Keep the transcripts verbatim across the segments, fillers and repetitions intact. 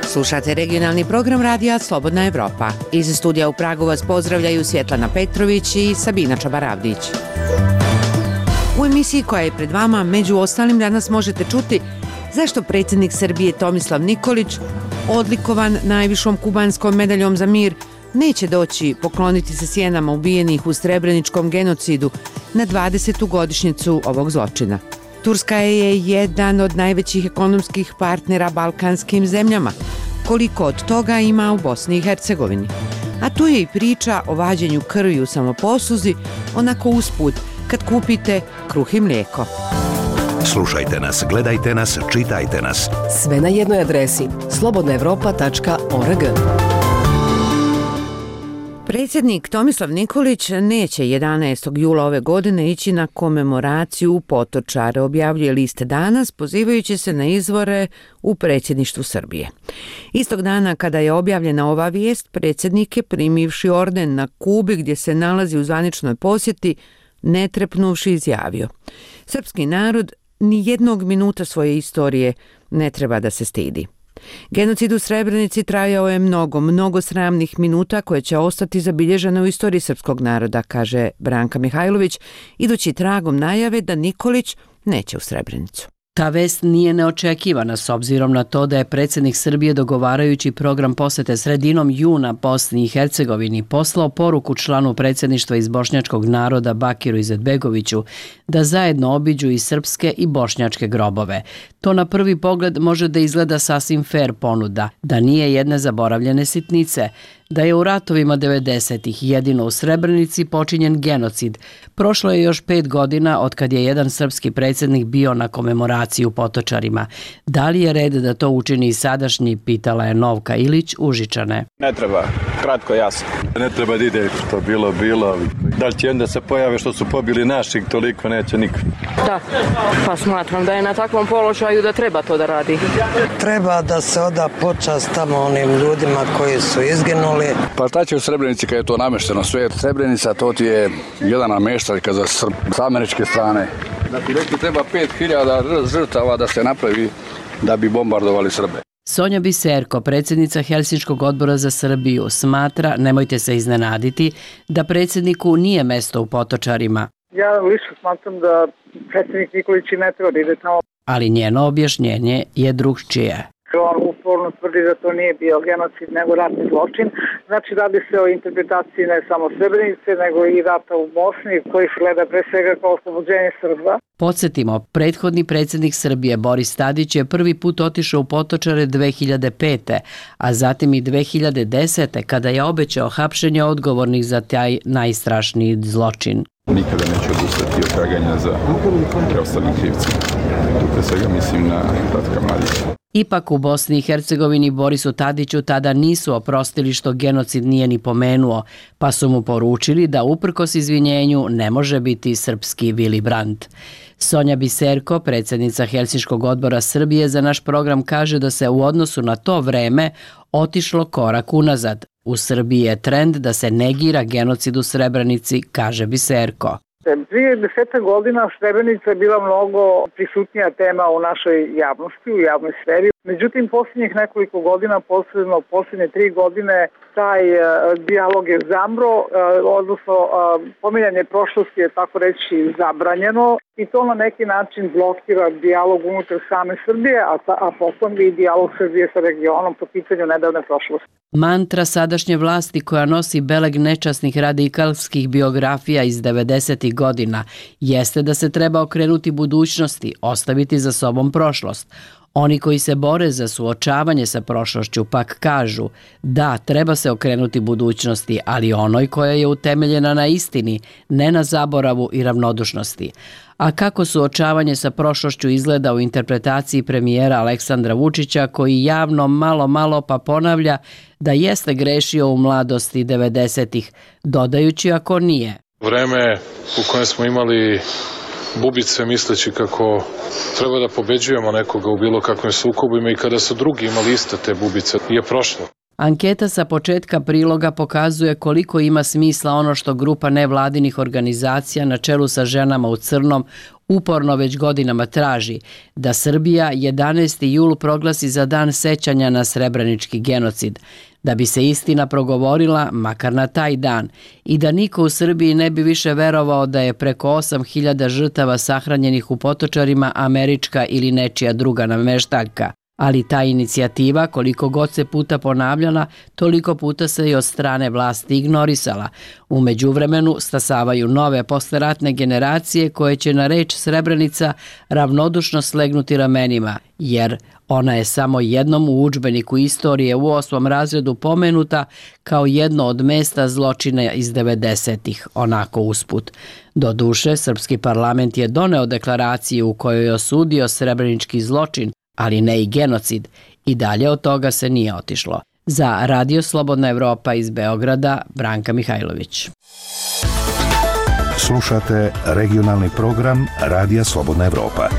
Slušate regionalni program radija Slobodna Evropa. Iz studija u Pragu vas pozdravljaju Svjetlana Petrović i Sabina Čabaravdić. U emisiji koja je pred vama, među ostalim, danas možete čuti zašto predsjednik Srbije Tomislav Nikolić, odlikovan najvišom kubanskom medaljom za mir, neće doći pokloniti se sjenama ubijenih u Srebreničkom genocidu na dvadesetu godišnjicu ovog zločina. Turska je jedan od najvećih ekonomskih partnera balkanskim zemljama. Koliko od toga ima u Bosni i Hercegovini? A tu je i priča o vađenju krvi u samoposluzi, onako usput, kad kupite kruh i mlijeko. Slušajte nas, gledajte nas, čitajte nas. Sve na jednoj adresi slobodna evropa tačka org. Predsjednik Tomislav Nikolić neće jedanaestog jula ove godine ići na komemoraciju u Potočare, objavljuje list Danas, pozivajući se na izvore u predsjedništvu Srbije. Istog dana kada je objavljena ova vijest, predsjednik je, primivši orden na Kubi gdje se nalazi u zvaničnoj posjeti, ne trepnuvši izjavio: srpski narod ni jednog minuta svoje istorije ne treba da se stidi. Genocid u Srebrenici trajao je mnogo, mnogo sramnih minuta koje će ostati zabilježene u istoriji srpskog naroda, kaže Branka Mihajlović, idući tragom najave da Nikolić neće u Srebrenicu. Ta vest nije neočekivana s obzirom na to da je predsjednik Srbije, dogovarajući program posete sredinom juna Bosni i Hercegovini, poslao poruku članu predsjedništva iz bošnjačkog naroda Bakiru Izetbegoviću da zajedno obiđu i srpske i bošnjačke grobove. To na prvi pogled može da izgleda sasvim fer ponuda, da nije jedne zaboravljene sitnice, da je u ratovima devedesetih jedino u Srebrenici počinjen genocid. Prošlo je još pet godina od kad je jedan srpski predsjednik bio na komemoraciji u Potočarima. Da li je red da to učini i sadašnji, pitala je Novka Ilić Užičane. Ne treba, kratko jasno. Ne treba da ide što bilo, bilo. Da li će onda se pojave što su pobili naših, toliko neće niko. Da, pa smatram da je na takvom položaju da treba to da radi. Treba da se oda počast tamo onim ljudima koji su izginuli. Pa šta će u Srebrenici kad je to namešteno sve? Srebrenica to ti je jedan namještaljka za Srb, s američke strane. Da ti rekli treba pet hiljada žrtava da se napravi da bi bombardovali Srbe. Sonja Biserko, predsjednica Helsinškog odbora za Srbiju, smatra, nemojte se iznenaditi, da predsjedniku nije mesto u Potočarima. Ja lično smatram da predsjednik Nikolić ne treba da ide tamo. Ali njeno objašnjenje je drugčije. On uporno tvrdi da to nije bio genocid nego ratni zločin. Znači radi se o interpretaciji ne samo Srebrenice nego i rata u Bosni koji se gleda pre svega kao oslobođenje Srba. Podsjetimo, prethodni predsjednik Srbije Boris Tadić je prvi put otišao u Potočare dve hiljade pete. a zatim i dve hiljade desete. kada je obećao hapšenje odgovornih za taj najstrašniji zločin. Nikada neću odustati od traganja za preostalim krivcima. Tu pre svega mislim na Ratka Mladića. Ipak u Bosni i Hercegovini Borisu Tadiću tada nisu oprostili što genocid nije ni pomenuo, pa su mu poručili da uprkos izvinjenju ne može biti srpski Willy Brandt. Sonja Biserko, predsjednica Helsinškog odbora Srbije, za naš program kaže da se u odnosu na to vreme otišlo korak unazad. U Srbiji je trend da se negira genocid u Srebrenici, kaže Biserko. Prije deseta godina Srebrenica je bila mnogo prisutnija tema u našoj javnosti, u javnoj sferi. Međutim, posljednjih nekoliko godina, posebno posljednje tri godine, taj uh, dijalog je zamro, uh, odnosno uh, pominjanje prošlosti je tako reći zabranjeno i to na neki način blokira dijalog unutar same Srbije, a, ta, a potom i dijalog Srbije sa regionom po pitanju nedavne prošlosti. Mantra sadašnje vlasti koja nosi beleg nečasnih radikalskih biografija iz devedesetih godina jeste da se treba okrenuti budućnosti, ostaviti za sobom prošlost. Oni koji se bore za suočavanje sa prošlošću pak kažu da treba se okrenuti budućnosti, ali onoj koja je utemeljena na istini, ne na zaboravu i ravnodušnosti. A kako suočavanje sa prošlošću izgleda u interpretaciji premijera Aleksandra Vučića, koji javno malo malo pa ponavlja da jeste grešio u mladosti devedesetih, dodajući ako nije. Vreme u kojem smo imali bubice misleći kako treba da pobeđujemo nekoga u bilo kakvim sukobima i kada su drugi imali iste te bubice je prošlo. Anketa sa početka priloga pokazuje koliko ima smisla ono što grupa nevladinih organizacija na čelu sa ženama u crnom uporno već godinama traži da Srbija jedanaesti jul proglasi za dan sećanja na srebrenički genocid, da bi se istina progovorila makar na taj dan i da niko u Srbiji ne bi više verovao da je preko osam hiljada žrtava sahranjenih u Potočarima američka ili nečija druga nameštaljka. Ali ta inicijativa, koliko god se puta ponavljala, toliko puta se i od strane vlasti ignorisala. U međuvremenu stasavaju nove posleratne generacije koje će na reč Srebrenica ravnodušno slegnuti ramenima, jer ona je samo jednom u udžbeniku istorije u osmom razredu pomenuta kao jedno od mesta zločina iz devedesetih, onako usput. Doduše, srpski parlament je doneo deklaraciju u kojoj je osudio srebrenički zločin, ali ne i genocid, i dalje od toga se nije otišlo. Za Radio Slobodna Evropa iz Beograda, Branka Mihajlović. Slušate regionalni program Radija Slobodna Evropa.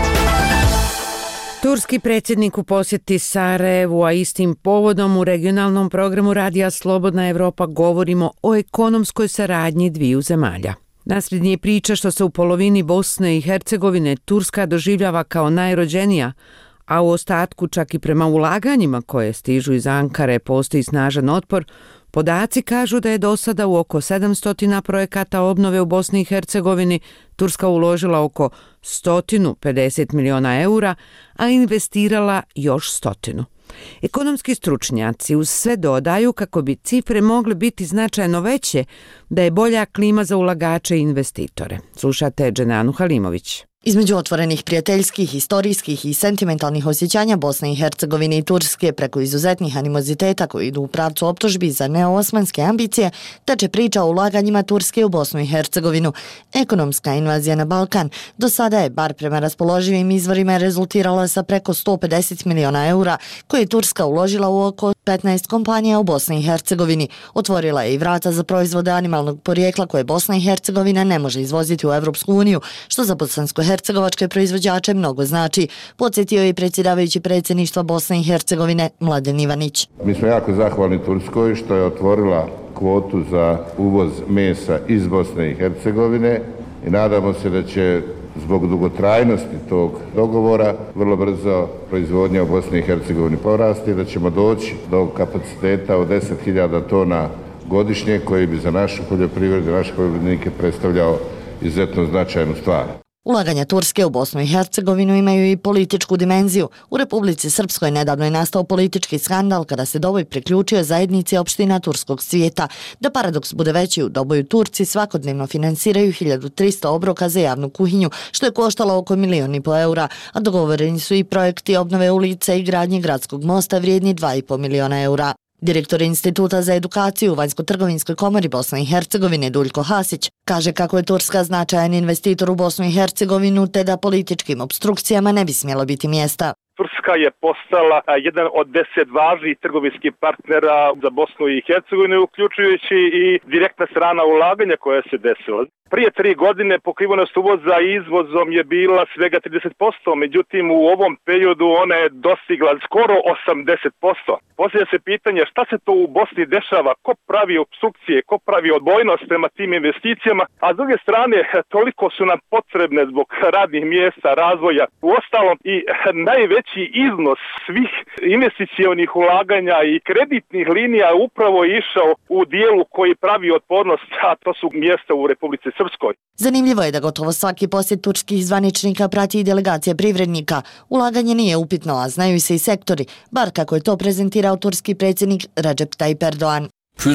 Turski predsjednik u posjeti Sarajevu, a istim povodom u regionalnom programu Radija Slobodna Evropa govorimo o ekonomskoj saradnji dviju zemalja. Nasrednje je priča što se u polovini Bosne i Hercegovine Turska doživljava kao najrođenija, a u ostatku čak i prema ulaganjima koje stižu iz Ankare postoji snažan otpor. Podaci kažu da je do sada u oko sedamsto projekata obnove u Bosni i Hercegovini Turska uložila oko sto pedeset miliona eura, a investirala još stotinu. Ekonomski stručnjaci uz sve dodaju kako bi cifre mogle biti značajno veće, da je bolja klima za ulagače i investitore. Slušate Dženanu Halimović. Između otvorenih prijateljskih, historijskih i sentimentalnih osjećanja Bosne i Hercegovine i Turske preko izuzetnih animoziteta koji idu u pravcu optužbi za neoosmanske ambicije, teče priča o ulaganjima Turske u Bosnu i Hercegovinu. Ekonomska invazija na Balkan do sada je, bar prema raspoloživim izvorima, rezultirala sa preko sto pedeset miliona eura koje je Turska uložila u oko petnaest kompanija u Bosni i Hercegovini. Otvorila je i vrata za proizvode animalnog porijekla koje Bosna i Hercegovina ne može izvoziti u Evropsku uniju, što za bosansko-hercegovačke proizvođače mnogo znači, podsjetio je i predsjedavajući predsjedništva Bosne i Hercegovine Mladen Ivanić. Mi smo jako zahvalni Turskoj što je otvorila kvotu za uvoz mesa iz Bosne i Hercegovine i nadamo se da će zbog dugotrajnosti tog dogovora vrlo brzo proizvodnja u Bosni i Hercegovini porasti i da ćemo doći do kapaciteta od deset hiljada tona godišnje koji bi za našu poljoprivredu i naše poljoprivrednike predstavljao izuzetno značajnu stvar. Ulaganja Turske u Bosnu i Hercegovinu imaju i političku dimenziju. U Republici Srpskoj nedavno je nastao politički skandal kada se Doboj priključio zajednici opština turskog svijeta. Da paradoks bude veći, u Doboju Turci svakodnevno finansiraju hiljadu trista obroka za javnu kuhinju, što je koštalo oko milion i po eura, a dogovoreni su i projekti obnove ulica i gradnje gradskog mosta vrijedni dva i po miliona eura. Direktor Instituta za edukaciju u Vanjsko-trgovinskoj komori Bosne i Hercegovine Duljko Hasić kaže kako je Turska značajan investitor u Bosnu i Hercegovinu te da političkim obstrukcijama ne bi smjelo biti mjesta. Turska je postala jedan od deset važnih trgovinskih partnera za Bosnu i Hercegovinu, uključujući i direktna strana ulaganja koja se desila. Prije tri godine pokrivenost uvoza izvozom je bila svega trideset posto, međutim u ovom periodu ona je dostigla skoro osamdeset posto. Posljednje se pitanje šta se to u Bosni dešava, ko pravi obstrukcije, ko pravi odbojnost prema tim investicijama, a s druge strane toliko su nam potrebne zbog radnih mjesta, razvoja. Uostalom i najveći iznos svih investicionih ulaganja i kreditnih linija upravo je išao u dijelu koji pravi otpornost, a to su mjesta u Republici Srpskoj. Zanimljivo je da gotovo svaki posjet turskih zvaničnika prati i delegacija privrednika. Ulaganje nije upitno, a znaju se i sektori, bar kako je to prezentirao turski predsjednik Recep Tayyip Erdoğan.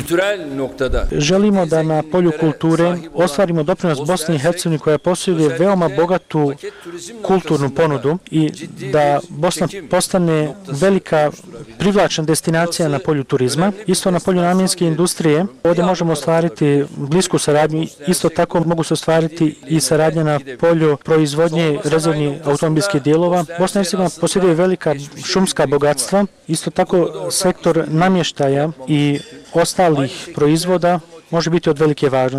Želimo da na polju kulture ostvarimo doprinos Bosni i Hercegovini koja posjeduje veoma bogatu kulturnu ponudu i da Bosna postane velika privlačna destinacija na polju turizma. Isto na polju namjenske industrije ovdje možemo ostvariti blisku saradnju, isto tako mogu se ostvariti i saradnja na polju proizvodnje rezervnih automobilskih dijelova. Bosna i Hercegovina posjeduje velika šumska bogatstva, isto tako sektor namještaja i ostalih proizvoda može biti od velike važnosti.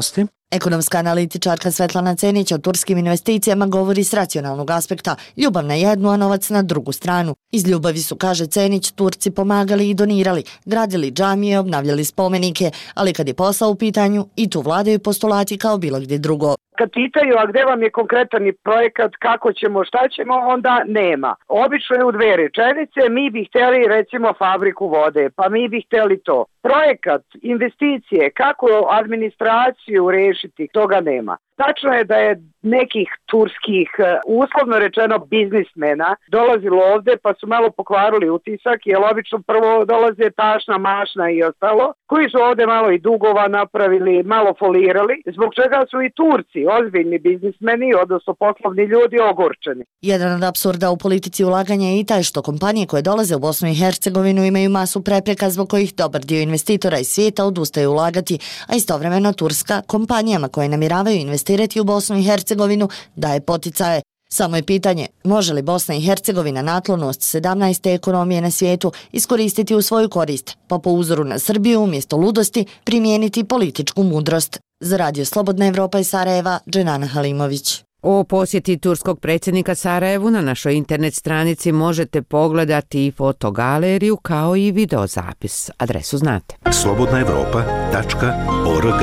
Ekonomska analitičarka Svetlana Cenić o turskim investicijama govori s racionalnog aspekta, ljubav na jednu, a novac na drugu stranu. Iz ljubavi su, kaže Cenić, Turci pomagali i donirali, gradili džamije, obnavljali spomenike, ali kad je posao u pitanju, i tu vladaju postulati kao bilo gdje drugo. Kad pitaju, a gde vam je konkretan projekat, kako ćemo, šta ćemo, onda nema. Obično je u dve rečenice, mi bi htjeli recimo fabriku vode, pa mi bi htjeli to. Projekat, investicije, kako administraciju rešiti, toga nema. Tačno je da je nekih turskih, uslovno rečeno, biznismena dolazilo ovde pa su malo pokvarili utisak, jer obično prvo dolaze tašna, mašna i ostalo, koji su ovde malo i dugova napravili, malo folirali, zbog čega su i Turci, ozbiljni biznismeni, odnosno poslovni ljudi, ogorčeni. Jedan od apsurda u politici ulaganja je i taj što kompanije koje dolaze u Bosnu i Hercegovinu imaju masu prepreka zbog kojih dobar dio investitora iz svijeta odustaje ulagati, a istovremeno Turska kompanijama koje namiravaju investirati u Bosnu i Hercegovinu daje poticaje. Samo je pitanje, može li Bosna i Hercegovina naklonost sedamnaeste ekonomije na svijetu iskoristiti u svoju korist, pa po uzoru na Srbiju umjesto ludosti primijeniti političku mudrost. Za Radio Slobodna Evropa iz Sarajeva, Dženana Halimović. O posjeti turskog predsjednika Sarajevu na našoj internet stranici možete pogledati i fotogaleriju kao i videozapis. Adresu znate. slobodna evropa tačka org.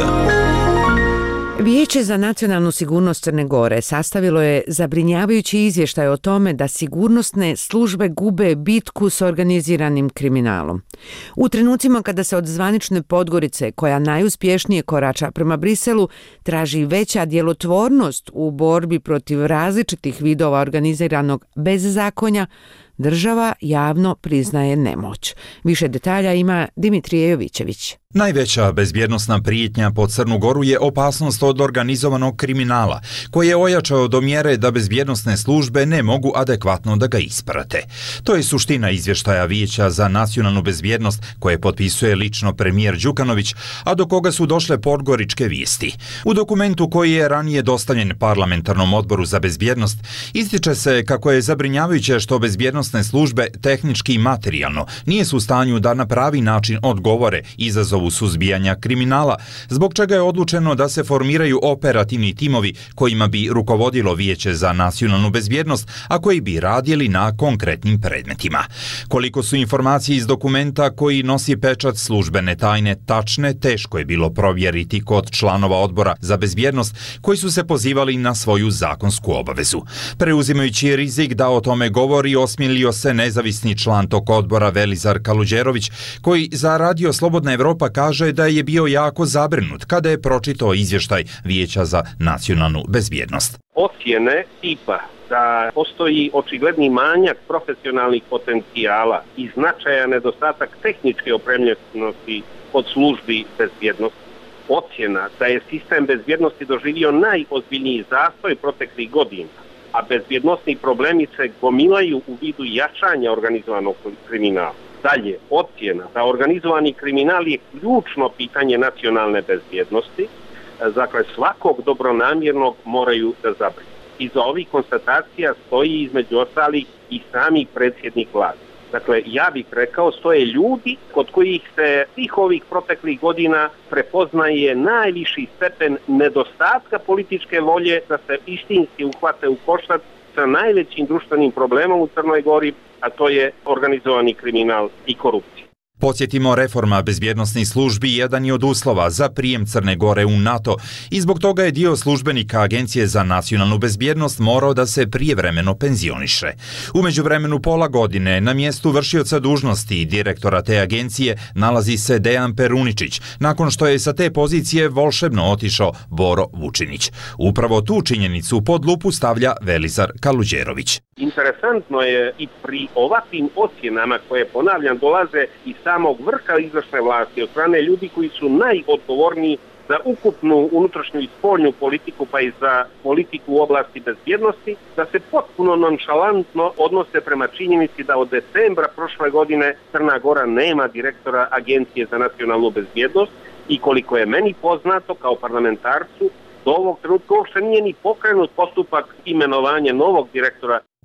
Vijeće za nacionalnu sigurnost Crne Gore sastavilo je zabrinjavajući izvještaj o tome da sigurnosne službe gube bitku s organiziranim kriminalom. U trenucima kada se od zvanične Podgorice, koja najuspješnije korača prema Briselu, traži veća djelotvornost u borbi protiv različitih vidova organiziranog bezzakonja, država javno priznaje nemoć. Više detalja ima Dimitrije Jovićević. Najveća bezbjednosna prijetnja po Crnu Goru je opasnost od organizovanog kriminala, koji je ojačao do mjere da bezbjednosne službe ne mogu adekvatno da ga isprate. To je suština izvještaja Vijeća za nacionalnu bezbjednost koje potpisuje lično premijer Đukanović, a do koga su došle podgoričke vijesti. U dokumentu koji je ranije dostavljen Parlamentarnom odboru za bezbjednost, ističe se kako je zabrinjavajuće što bezbjednosne službe tehnički i materijalno nije su u stanju da na pravi način odgovore izazovu suzbijanja kriminala, zbog čega je odlučeno da se formiraju operativni timovi kojima bi rukovodilo Vijeće za nacionalnu bezbjednost, a koji bi radili na konkretnim predmetima. Koliko su informacije iz dokumenta koji nosi pečat službene tajne tačne, teško je bilo provjeriti kod članova odbora za bezbjednost koji su se pozivali na svoju zakonsku obavezu. Preuzimajući rizik da o tome govori, osmilio se nezavisni član tog odbora Velizar Kaluđerović, koji za Radio Slobodna Evropa kaže da je bio jako zabrinut kada je pročitao izvještaj Vijeća za nacionalnu bezbjednost. Ocjene tipa da postoji očigledni manjak profesionalnih potencijala i značajan nedostatak tehničke opremljenosti od službi bezbjednosti. Ocjena da je sistem bezbjednosti doživio najozbiljniji zastoj proteklih godina, a bezbjednosni problemi se gomilaju u vidu jačanja organizovanog kriminala. Dalje, ocjena da organizovani kriminal je ključno pitanje nacionalne bezbjednosti, dakle svakog dobronamjernog moraju da zabrinu. Iza ovih konstatacija stoji između ostalih i sami predsjednik vlade. Dakle, ja bih rekao, stoje ljudi kod kojih se svih ovih proteklih godina prepoznaje najviši stepen nedostatka političke volje da se istinski uhvate u koštac sa najvećim društvenim problemom u Crnoj Gori, a to je organizovani kriminal i korupcija. Podsjetimo, reforma bezbjednosnih službi jedan je od uslova za prijem Crne Gore u NATO i zbog toga je dio službenika Agencije za nacionalnu bezbjednost morao da se prijevremeno penzioniše. U međuvremenu pola godine na mjestu vršioca dužnosti direktora te agencije nalazi se Dejan Peruničić, nakon što je sa te pozicije volšebno otišao Boro Vučinić. Upravo tu činjenicu pod lupu stavlja Velizar Kaluđerović. Interesantno je i pri ovakvim ocjenama koje, ponavljam, dolaze iz samog vrha izvršne vlasti od strane ljudi koji su najodgovorniji za ukupnu unutrašnju i spoljnu politiku, pa i za politiku u oblasti bezbjednosti, da se potpuno nonšalantno odnose prema činjenici da od decembra prošle godine Crna Gora nema direktora Agencije za nacionalnu bezbjednost i koliko je meni poznato kao parlamentarcu, do ovog trenutka uopšte nije ni pokrenut postupak imenovanja novog direktora.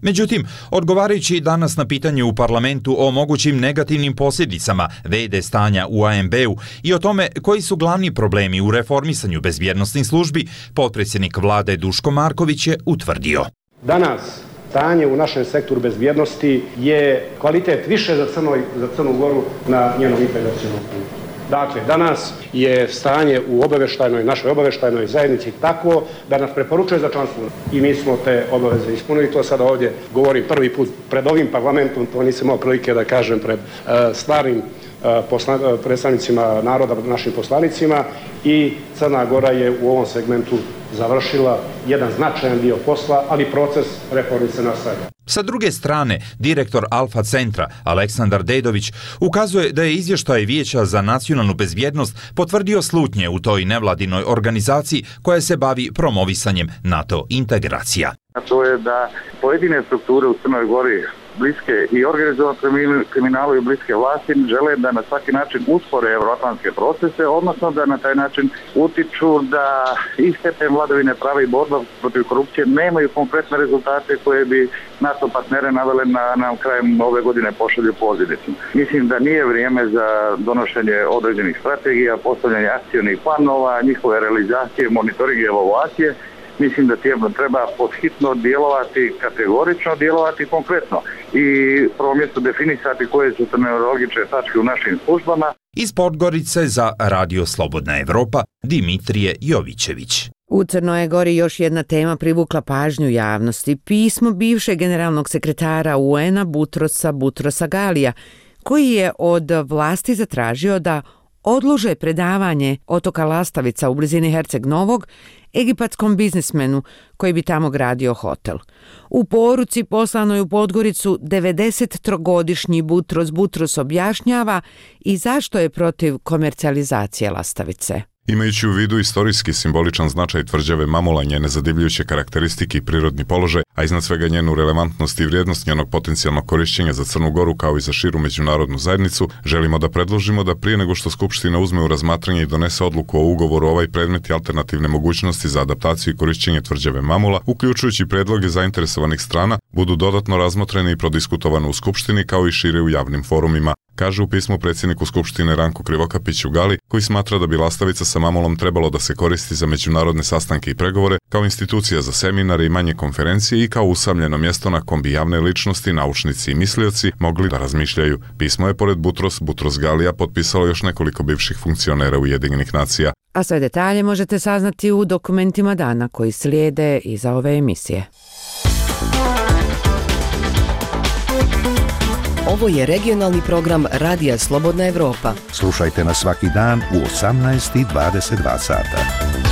Međutim, odgovarajući danas na pitanje u parlamentu o mogućim negativnim posljedicama ve de stanja u a em be-u i o tome koji su glavni problemi u reformisanju bezbjednosnih službi, potpredsjednik vlade Duško Marković je utvrdio. Danas stanje u našem sektoru bezbjednosti je kvalitet više za, Crnoj, za Crnu Goru na njenom integracionom putu. Dakle, danas je stanje u obavještajnoj, našoj obavještajnoj zajednici takvo da nas preporučuje za članstvo i mi smo te obaveze ispunili. To sada ovdje govorim prvi put pred ovim parlamentom, to nisam imao prilike da kažem pred uh, stvarnim uh, posla, uh, predstavnicima naroda, našim poslanicima, i Crna Gora je u ovom segmentu završila jedan značajan dio posla, ali proces reformi se nastavlja. Sa druge strane, direktor Alfa centra Aleksandar Dedović ukazuje da je izvještaj Vijeća za nacionalnu bezbjednost potvrdio slutnje u toj nevladinoj organizaciji koja se bavi promovisanjem NATO integracija. A to je da pojedine strukture u Crnoj Gori, bliske i organizovanom kriminalu i bliske vlasti, žele da na svaki način uspore euroatlantske procese, odnosno da na taj način utiču da i stepen vladavine prava i borba protiv korupcije nemaju konkretne rezultate koje bi NATO partnere navele na, na krajem ove godine pošalju pozivnicu. Mislim da nije vrijeme za donošenje određenih strategija, postavljanje akcijnih planova, njihove realizacije, monitoring i evaluacije. Mislim da treba podhitno djelovati, kategorično djelovati konkretno i prvo mjesto definisati koje su to neurologične tačke u našim službama. Iz Podgorice za Radio Slobodna Evropa, Dimitrije Jovićević. U Crnoj Gori još jedna tema privukla pažnju javnosti. Pismo bivšeg generalnog sekretara u en-a Butrosa Butrosa Galija, koji je od vlasti zatražio da odlože predavanje otoka Lastavica u blizini Herceg Novog egipatskom biznismenu koji bi tamo gradio hotel. U poruci poslanoj u Podgoricu devedesettrogodišnji Butros Butros objašnjava i zašto je protiv komercijalizacije Lastavice. Imajući u vidu istorijski simboličan značaj tvrđave Mamula, njene zadivljujuće karakteristike i prirodni položaj, a iznad svega njenu relevantnost i vrijednost njenog potencijalnog korišćenja za Crnu Goru kao i za širu međunarodnu zajednicu, želimo da predložimo da prije nego što Skupština uzme u razmatranje i donese odluku o ugovoru ovaj predmet i alternativne mogućnosti za adaptaciju i korišćenje tvrđave Mamula, uključujući predloge zainteresovanih strana, budu dodatno razmotrene i prodiskutovane u Skupštini kao i šire u javnim forumima, kaže u pismu predsjedniku Skupštine Ranku Krivokapiću Gali, koji smatra da bi Lastavica sa Mamulom trebalo da se koristi za međunarodne sastanke i pregovore, kao institucija za seminare i manje konferencije i kao usamljeno mjesto na kom bi javne ličnosti, naučnici i mislioci mogli da razmišljaju. Pismo je pored Butros Butros Galija potpisalo još nekoliko bivših funkcionera Ujedinjenih nacija. A sve detalje možete saznati u dokumentima dana koji slijede iza ove emisije. Ovo je regionalni program Radija Slobodna Evropa. Slušajte nas svaki dan u osamnaest i dvadeset dva sata.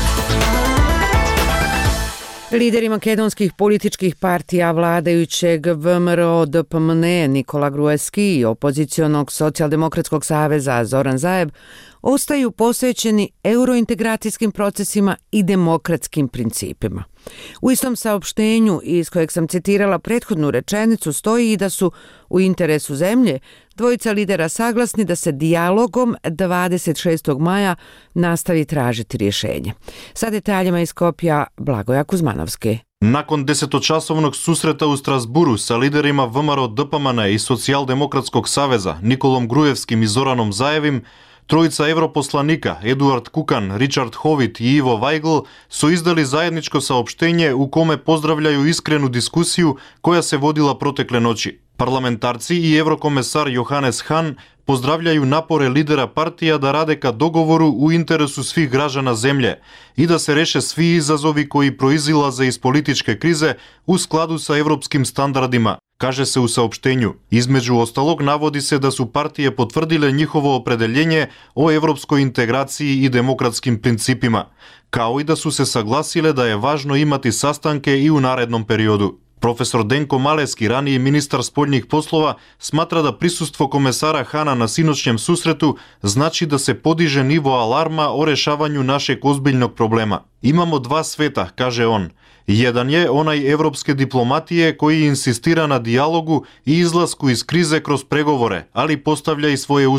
Lideri makedonskih političkih partija vladajućeg ve em er o de pe em en Nikola Gruevski i opozicionog socijaldemokratskog saveza Zoran Zaev ostaju posvećeni eurointegracijskim procesima i demokratskim principima. U istom saopštenju iz kojeg sam citirala prethodnu rečenicu stoji i da su u interesu zemlje dvojica lidera saglasni da se dijalogom dvadeset šestog maja nastavi tražiti rješenje. Sa detaljima iz Skopja Blagoja Kuzmanovske. Nakon desetočasovnog susreta u Strasburu sa liderima ve em er o de pe em en i Socijaldemokratskog saveza Nikolom Gruevskim i Zoranom Zajevim, trojica europoslanika Eduard Kukan, Richard Hovit i Ivo Weigl su izdali zajedničko saopštenje u kome pozdravljaju iskrenu diskusiju koja se vodila protekle noći. Parlamentarci i eurokomesar Johannes Hahn pozdravljaju napore lidera partija da rade ka dogovoru u interesu svih građana zemlje i da se reše svi izazovi koji proizilaze iz političke krize u skladu sa evropskim standardima, kaže se u saopštenju. Između ostalog navodi se da su partije potvrdile njihovo opredeljenje o evropskoj integraciji i demokratskim principima, kao i da su se saglasile da je važno imati sastanke i u narednom periodu. Profesor Denko Maleski, raniji ministar spoljnih poslova, smatra da prisustvo komesara Hana na sinoćnjem susretu znači da se podiže nivo alarma o rešavanju našeg ozbiljnog problema. Imamo dva sveta, kaže on. Jedan je onaj evropske diplomatije koji insistira na dijalogu i izlasku iz krize kroz pregovore, ali postavlja i svoje uslove.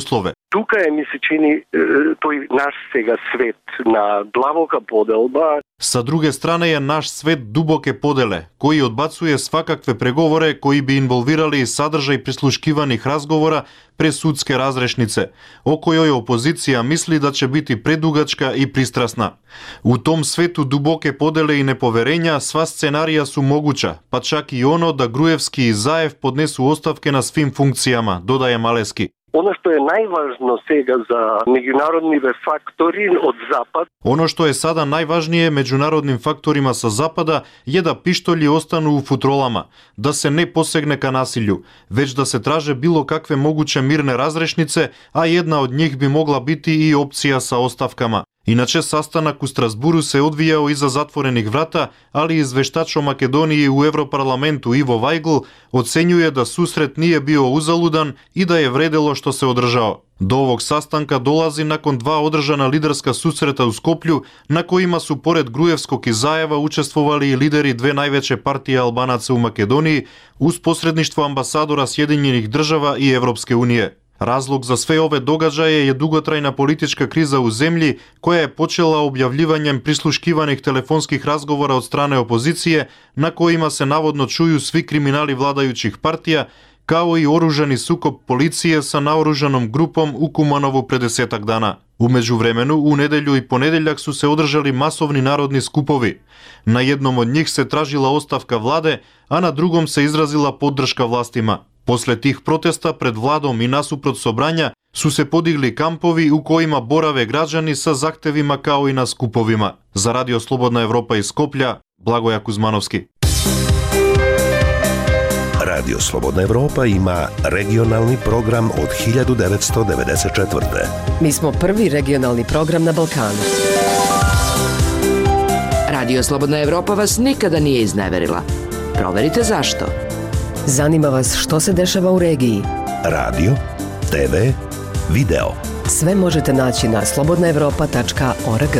Tukaj mi se čini той наш сега свет на длавока поделба. Sa druge strane je naš svet duboke podele, koji odbacuje svakakve pregovore koji bi involvirali sadržaj prisluškivanih razgovora pre sudske razrešnice, o kojoj opozicija misli da će biti predugačka i pristrasna. U tom svetu duboke podele i nepoverenja sva scenarija su moguća, pa čak i ono da Gruevski i Zaev podnesu ostavke na svim funkcijama, dodaje Maleski. Ono što je najvažno сега za međunarodni faktori od zapad. Ono što je sada najvažnije međunarodnim faktorima sa zapada je da pištolji ostanu u futrolama, da se ne posegne ka nasilju, već da se traže bilo kakve moguće mirne razrešnice, a jedna od njih bi mogla biti i opcija sa ostavkama. Inače, sastanak u Strasburu se odvijao iza zatvorenih vrata, ali izveštač o Makedoniji u Evroparlamentu Ivo Weigl ocenjuje da susret nije bio uzaludan i da je vredelo što se održao. Do ovog sastanka dolazi nakon dva održana liderska susreta u Skoplju, na kojima su pored Gruevskog i Zajeva učestvovali i lideri dve najveće partije Albanaca u Makedoniji uz posredništvo ambasadora Sjedinjenih država i Evropske unije. Razlog za sve ove događaje je dugotrajna politička kriza u zemlji koja je počela objavljivanjem prisluškivanih telefonskih razgovora od strane opozicije na kojima se navodno čuju svi kriminali vladajućih partija, kao i oružani sukob policije sa naoružanom grupom u Kumanovu pre desetak dana. U međuvremenu, u nedelju i ponedeljak su se održali masovni narodni skupovi. Na jednom od njih se tražila ostavka vlade, a na drugom se izrazila podrška vlastima. Posle tih protesta pred vladom i nasuprot sobranja su se podigli kampovi u kojima borave građani sa zahtevima kao i na skupovima. Za Radio Slobodna Evropa iz Skoplja, Blagoja Kuzmanovski. Radio Slobodna Evropa ima regionalni program od hiljadu devetsto devedeset četvrte. Mi smo prvi regionalni program na Balkanu. Radio Slobodna Evropa vas nikada nije izneverila. Proverite zašto. Zanima vas što se dešava u regiji. Radio, te ve, video. Sve možete naći na slobodna evropa tačka org.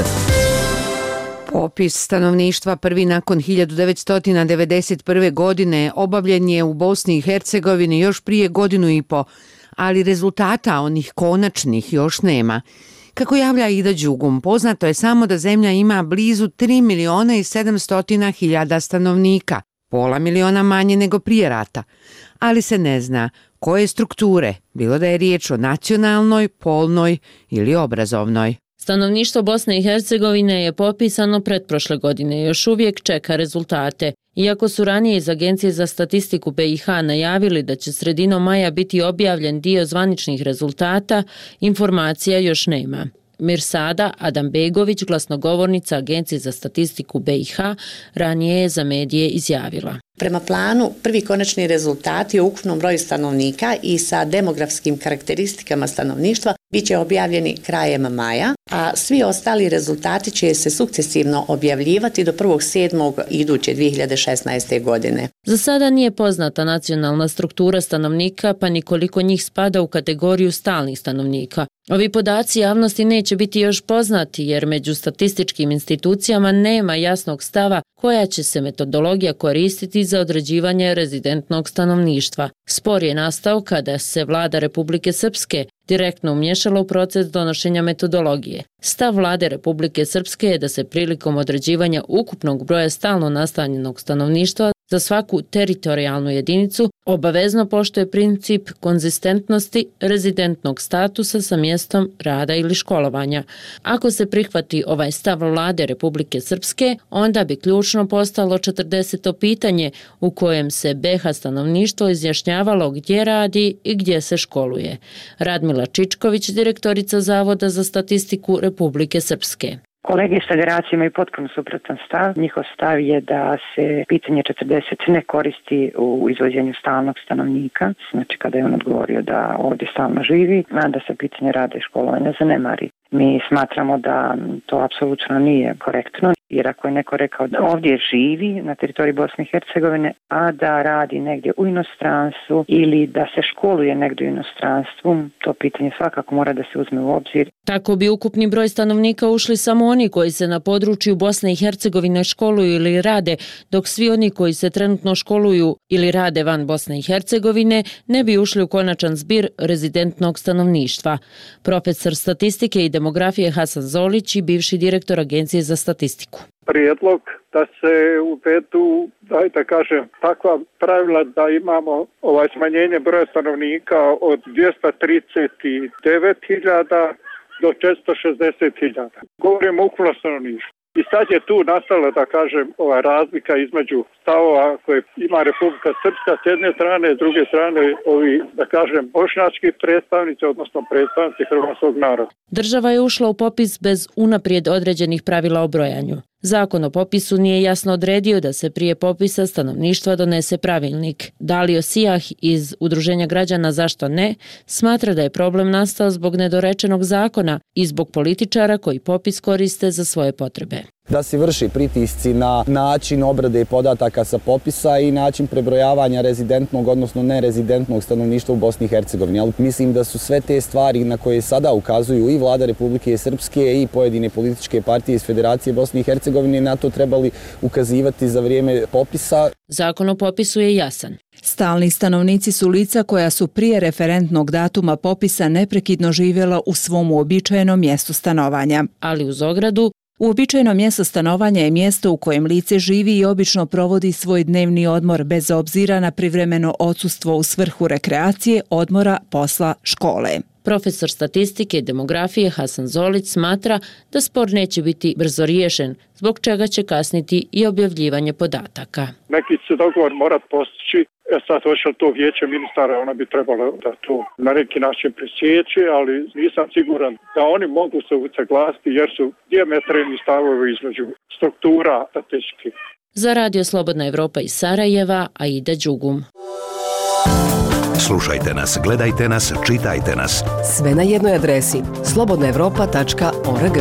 Popis stanovništva prvi nakon hiljadu devetsto devedeset prve. godine obavljen je u Bosni i Hercegovini još prije godinu i po, ali rezultata onih konačnih još nema. Kako javlja Ida Đugum, poznato je samo da zemlja ima blizu tri miliona i sedamsto hiljada stanovnika, pola miliona manje nego prije rata, ali se ne zna koje strukture, bilo da je riječ o nacionalnoj, polnoj ili obrazovnoj. Stanovništvo Bosne i Hercegovine je popisano pretprošle godine i još uvijek čeka rezultate. Iako su ranije iz Agencije za statistiku be i ha najavili da će sredinom maja biti objavljen dio zvaničnih rezultata, informacija još nema. Mirsada Adambegović, glasnogovornica Agencije za statistiku be i ha, ranije je za medije izjavila. Prema planu, prvi konačni rezultati o ukupnom broju stanovnika i sa demografskim karakteristikama stanovništva bit će objavljeni krajem maja, a svi ostali rezultati će se sukcesivno objavljivati do prvog sedmog iduće dvije hiljade šesnaeste. godine. Za sada nije poznata nacionalna struktura stanovnika, pa ni koliko njih spada u kategoriju stalnih stanovnika. Ovi podaci javnosti neće biti još poznati jer među statističkim institucijama nema jasnog stava koja će se metodologija koristiti za određivanje rezidentnog stanovništva. Spor je nastao kada se vlada Republike Srpske direktno umješala u proces donošenja metodologije. Stav vlade Republike Srpske je da se prilikom određivanja ukupnog broja stalno nastanjenog stanovništva za svaku teritorijalnu jedinicu obavezno poštuje princip konzistentnosti rezidentnog statusa sa mjestom rada ili školovanja. Ako se prihvati ovaj stav vlade Republike Srpske, onda bi ključno postalo četrdeseto pitanje u kojem se be ha stanovništvo izjašnjavalo gdje radi i gdje se školuje. Radmila Čičković, direktorica Zavoda za statistiku Republike Srpske. Kolege iz federacije imaju potpuno suprotan stav. Njihov stav je da se pitanje četrdeset ne koristi u izvođenju stalnog stanovnika, znači kada je on odgovorio da ovdje stalno živi, a da se pitanje rada i školovanja zanemari. Mi smatramo da to apsolutno nije korektno, jer ako je neko rekao da ovdje živi na teritoriji Bosne i Hercegovine, a da radi negdje u inostranstvu ili da se školuje negdje u inostranstvu, to pitanje svakako mora da se uzme u obzir. Tako bi ukupni broj stanovnika ušli samo oni koji se na području Bosne i Hercegovine školuju ili rade, dok svi oni koji se trenutno školuju ili rade van Bosne i Hercegovine ne bi ušli u konačan zbir rezidentnog stanovništva. Profesor statistike i demografije Hasan Zolić i bivši direktor Agencije za statistiku. Prijedlog da se uvedu, da kažem, takva pravila da imamo ovaj smanjenje broja stanovnika od dvjesto trideset devet hiljada do četiristo šezdeset hiljada. Govorimo o ukupnom stanovništvu. I sad je tu nastala, da kažem, ova razlika između stavova koje ima Republika Srpska s jedne strane, s druge strane ovi, da kažem, bošnjački predstavnici, odnosno predstavnici hrvatskog naroda. Država je ušla u popis bez unaprijed određenih pravila o brojanju. Zakon o popisu nije jasno odredio da se prije popisa stanovništva donese pravilnik. Dalio Sijah iz Udruženja građana Zašto ne smatra da je problem nastao zbog nedorečenog zakona i zbog političara koji popis koriste za svoje potrebe. Da se vrši pritisci na način obrade podataka sa popisa i način prebrojavanja rezidentnog, odnosno nerezidentnog stanovništva u Bosni i Hercegovini. Ali mislim da su sve te stvari na koje sada ukazuju i vlada Republike Srpske i pojedine političke partije iz Federacije Bosne i Hercegovine na to trebali ukazivati za vrijeme popisa. Zakon o popisu je jasan. Stalni stanovnici su lica koja su prije referentnog datuma popisa neprekidno živjela u svom uobičajenom mjestu stanovanja. Ali uz ogradu, uobičajeno mjesto stanovanja je mjesto u kojem lice živi i obično provodi svoj dnevni odmor bez obzira na privremeno odsustvo u svrhu rekreacije, odmora, posla, škole. Profesor statistike i demografije Hasan Zolić smatra da spor neće biti brzo riješen, zbog čega će kasniti i objavljivanje podataka. Neki se dogovor mora postići. E sad, hoće li to vijeće ministara, ona bi trebala da to na neki način presjeći, ali nisam siguran da oni mogu se usaglasiti jer su dijametralni stavovi između struktura statističkih. Za Radio Slobodna Evropa iz Sarajeva, Aida Đugum. Slušajte nas, gledajte nas, čitajte nas. Sve na jednoj adresi slobodna evropa tačka org.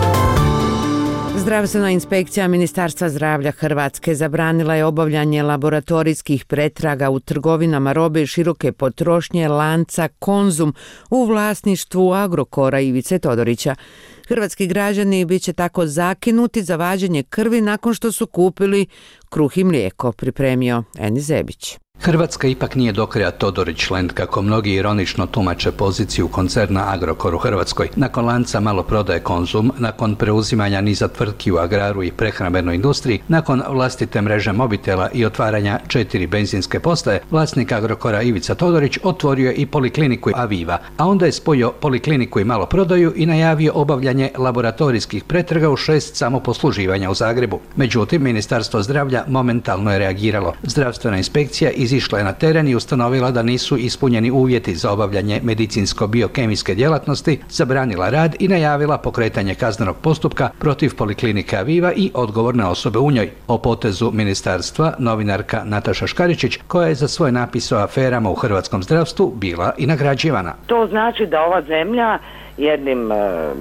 Zdravstvena inspekcija Ministarstva zdravlja Hrvatske zabranila je obavljanje laboratorijskih pretraga u trgovinama robe široke potrošnje lanca Konzum u vlasništvu Agrokora Ivice Todorića. Hrvatski građani bit će tako zakinuti za vađenje krvi nakon što su kupili kruh i mlijeko, pripremio Eni Zebić. Hrvatska ipak nije do kraja Todorić-land, kako mnogi ironično tumače poziciju koncerna Agrokor u Hrvatskoj. Nakon lanca maloprodaje Konzum, nakon preuzimanja niza tvrtki u agraru i prehrambenoj industriji, nakon vlastite mreže mobitela i otvaranja četiri benzinske postaje, vlasnik Agrokora Ivica Todorić otvorio je i polikliniku Aviva, a onda je spojio polikliniku i maloprodaju i najavio obavljanje laboratorijskih pretraga u šest samoposluživanja u Zagrebu. Međutim, Ministarstvo zdravlja momentalno je reagiralo. Zdravstvena inspekcija izišla je na teren i ustanovila da nisu ispunjeni uvjeti za obavljanje medicinsko-biokemijske djelatnosti, zabranila rad i najavila pokretanje kaznenog postupka protiv poliklinike Aviva i odgovorne osobe u njoj. O potezu ministarstva novinarka Nataša Škaričić, koja je za svoj napis o aferama u hrvatskom zdravstvu bila i nagrađivana. To znači da ova zemlja jednim e,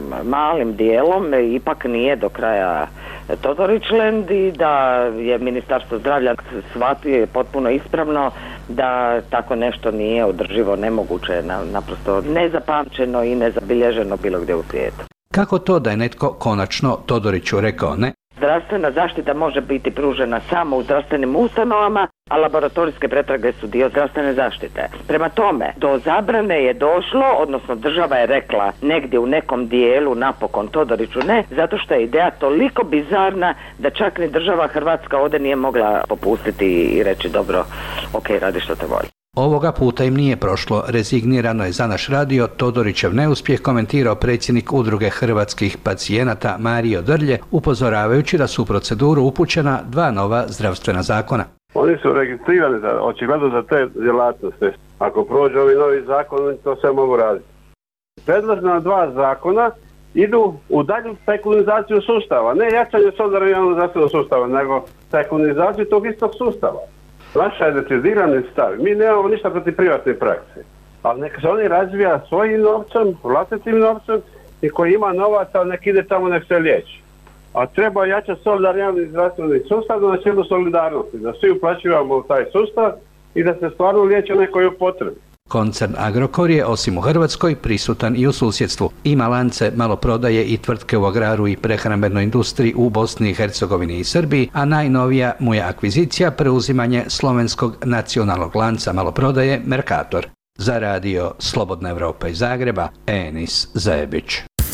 malim dijelom ipak nije do kraja Todorić-land i da je Ministarstvo zdravlja shvatio potpuno ispravno da tako nešto nije održivo, nemoguće, naprosto nezapamćeno i nezabilježeno bilo gdje u svijetu. Kako to da je netko konačno Todoriću rekao ne? Zdravstvena zaštita može biti pružena samo u zdravstvenim ustanovama, a laboratorijske pretrage su dio zdravstvene zaštite. Prema tome, do zabrane je došlo, odnosno država je rekla negdje u nekom dijelu napokon Todoriću ne, zato što je ideja toliko bizarna da čak ni država Hrvatska ovdje nije mogla popustiti i reći dobro, ok, radi što te voli. Ovoga puta im nije prošlo. Rezignirano je za naš radio Todorićev neuspjeh komentirao predsjednik Udruge hrvatskih pacijenata Mario Drlje, upozoravajući da su u proceduru upućena dva nova zdravstvena zakona. Oni su registrirani za, očigledno za te djelatnosti. Ako prođe ovi novi zakon, to sve mogu raditi. Predložena dva zakona idu u dalju sekularizaciju sustava, ne jačanje solidarnog zdravstvenog sustava, nego sekularizaciju tog istog sustava. Naša je decidirani stav. Mi nemamo ništa protiv privatne prakse. Ali neka se oni razvija svojim novcem, vlastitim novcem i koji ima novaca, nek ide tamo, nek se liječi. A treba jačati solidarni zdravstveni sustav na načelu solidarnosti, da svi uplaćujemo u taj sustav i da se stvarno liječe neko je u potrebi. Koncern Agrokor je, osim u Hrvatskoj, prisutan i u susjedstvu. Ima lance maloprodaje i tvrtke u agraru i prehrambenoj industriji u Bosni i Hercegovini i Srbiji, a najnovija mu je akvizicija preuzimanje slovenskog nacionalnog lanca maloprodaje Mercator. Za radio Slobodna Evropa iz Zagreba, Enis Zajebić.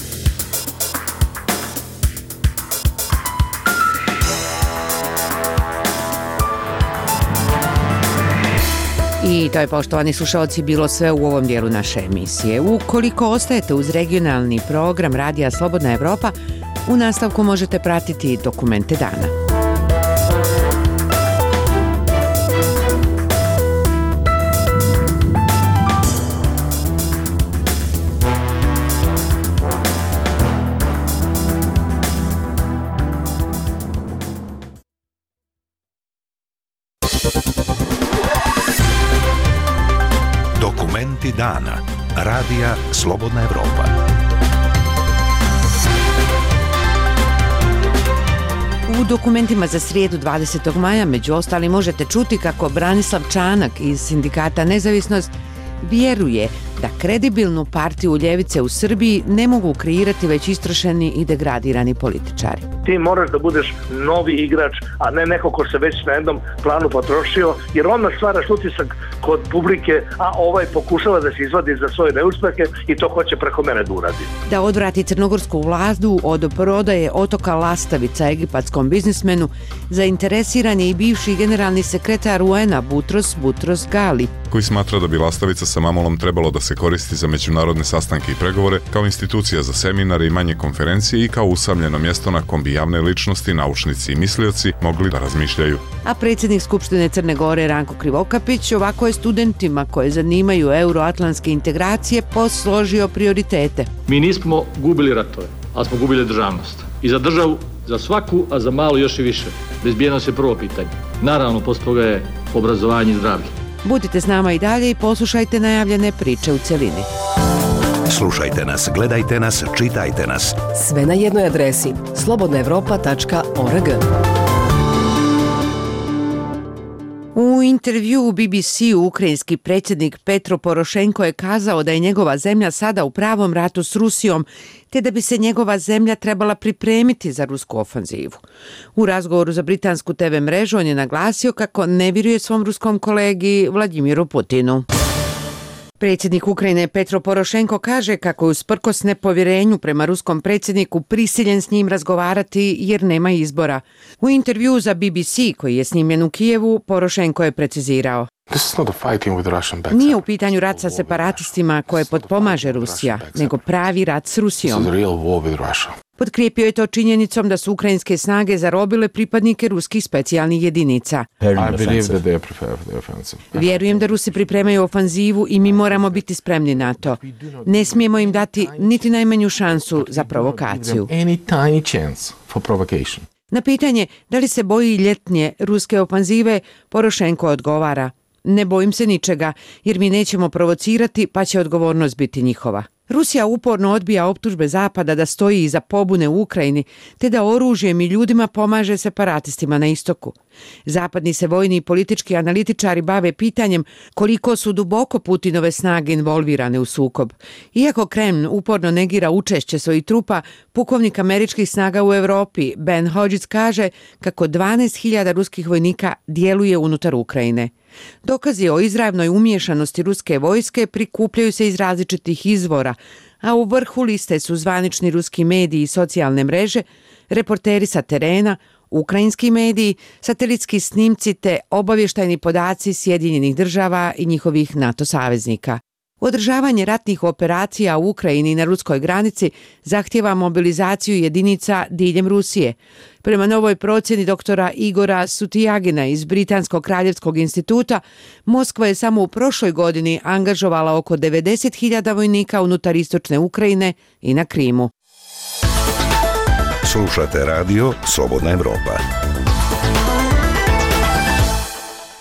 I to je, poštovani slušalci, bilo sve u ovom dijelu naše emisije. Ukoliko ostajete uz regionalni program Radija Slobodna Evropa, u nastavku možete pratiti dokumente dana. Dana. Radija Slobodna Evropa. U dokumentima za srijedu dvadesetog maja među ostali možete čuti kako Branislav Čanak iz sindikata Nezavisnost vjeruje da kredibilnu partiju ljevice u Srbiji ne mogu kreirati već istrošeni i degradirani političari. Ti moraš da budeš novi igrač, a ne neko ko se već na jednom planu potrošio, jer onda stvaraš utisak kod publike, a ovaj pokušava da se izvadi za svoje neuspehe i to hoće preko mene da uradi. Da odvrati crnogorsku vladu od prodaje otoka Lastavica egipatskom biznismenu, zainteresiran je i bivši generalni sekretar U N-a Butros Butros Gali, koji smatra da bi Lastavica sa Mamulom trebalo da se koristi za međunarodne sastanke i pregovore, kao institucija za seminare i manje konferencije i kao usamljeno mjesto na kom bi javne ličnosti, naučnici i mislioci mogli da razmišljaju. A predsjednik Skupštine Crne Gore Ranko Krivokapić ovako je studentima koje zanimaju euroatlantske integracije posložio prioritete. Mi nismo gubili ratove, ali smo gubili državnost. I za državu, za svaku, a za malo još i više. Bezbjednost je prvo pitanje. Naravno, posle toga je obrazovanje i zdravlje. Budite s nama i dalje i poslušajte najavljene priče u cjelini. Slušajte nas, gledajte nas, čitajte nas. Sve na jednoj adresi slobodna evropa tačka org. U intervjuu B B C-u ukrajinski predsjednik Petro Porošenko je kazao da je njegova zemlja sada u pravom ratu s Rusijom, te da bi se njegova zemlja trebala pripremiti za rusku ofanzivu. U razgovoru za britansku te ve mrežu on je naglasio kako ne vjeruje svom ruskom kolegi Vladimiru Putinu. Predsjednik Ukrajine Petro Porošenko kaže kako je usprkos nepovjerenju prema ruskom predsjedniku prisiljen s njim razgovarati jer nema izbora. U intervjuu za B B C koji je snimljen u Kijevu, Porošenko je precizirao: nije u pitanju rat sa separatistima koje potpomaže Rusija, nego pravi rat s Rusijom. Potkrijepio je to činjenicom da su ukrajinske snage zarobile pripadnike ruskih specijalnih jedinica. Vjerujem da Rusi pripremaju ofanzivu i mi moramo biti spremni na to. Ne smijemo im dati niti najmanju šansu za provokaciju. Na pitanje da li se boji ljetnje ruske ofanzive, Porošenko odgovara: ne bojim se ničega, jer mi nećemo provocirati, pa će odgovornost biti njihova. Rusija uporno odbija optužbe Zapada da stoji iza pobune u Ukrajini, te da oružjem i ljudima pomaže separatistima na istoku. Zapadni se vojni i politički analitičari bave pitanjem koliko su duboko Putinove snage involvirane u sukob. Iako Kreml uporno negira učešće svojih trupa, pukovnik američkih snaga u Europi Ben Hodges kaže kako dvanaest hiljada ruskih vojnika djeluje unutar Ukrajine. Dokazi o izravnoj umiješanosti ruske vojske prikupljaju se iz različitih izvora, a u vrhu liste su zvanični ruski mediji i socijalne mreže, reporteri sa terena, ukrajinski mediji, satelitski snimci te obavještajni podaci Sjedinjenih država i njihovih NATO saveznika. Održavanje ratnih operacija u Ukrajini i na ruskoj granici zahtjeva mobilizaciju jedinica diljem Rusije. Prema novoj procjeni doktora Igora Sutijagina iz Britanskog kraljevskog instituta, Moskva je samo u prošloj godini angažovala oko devedeset hiljada vojnika unutar istočne Ukrajine i na Krimu. Slušate radio Slobodna Evropa.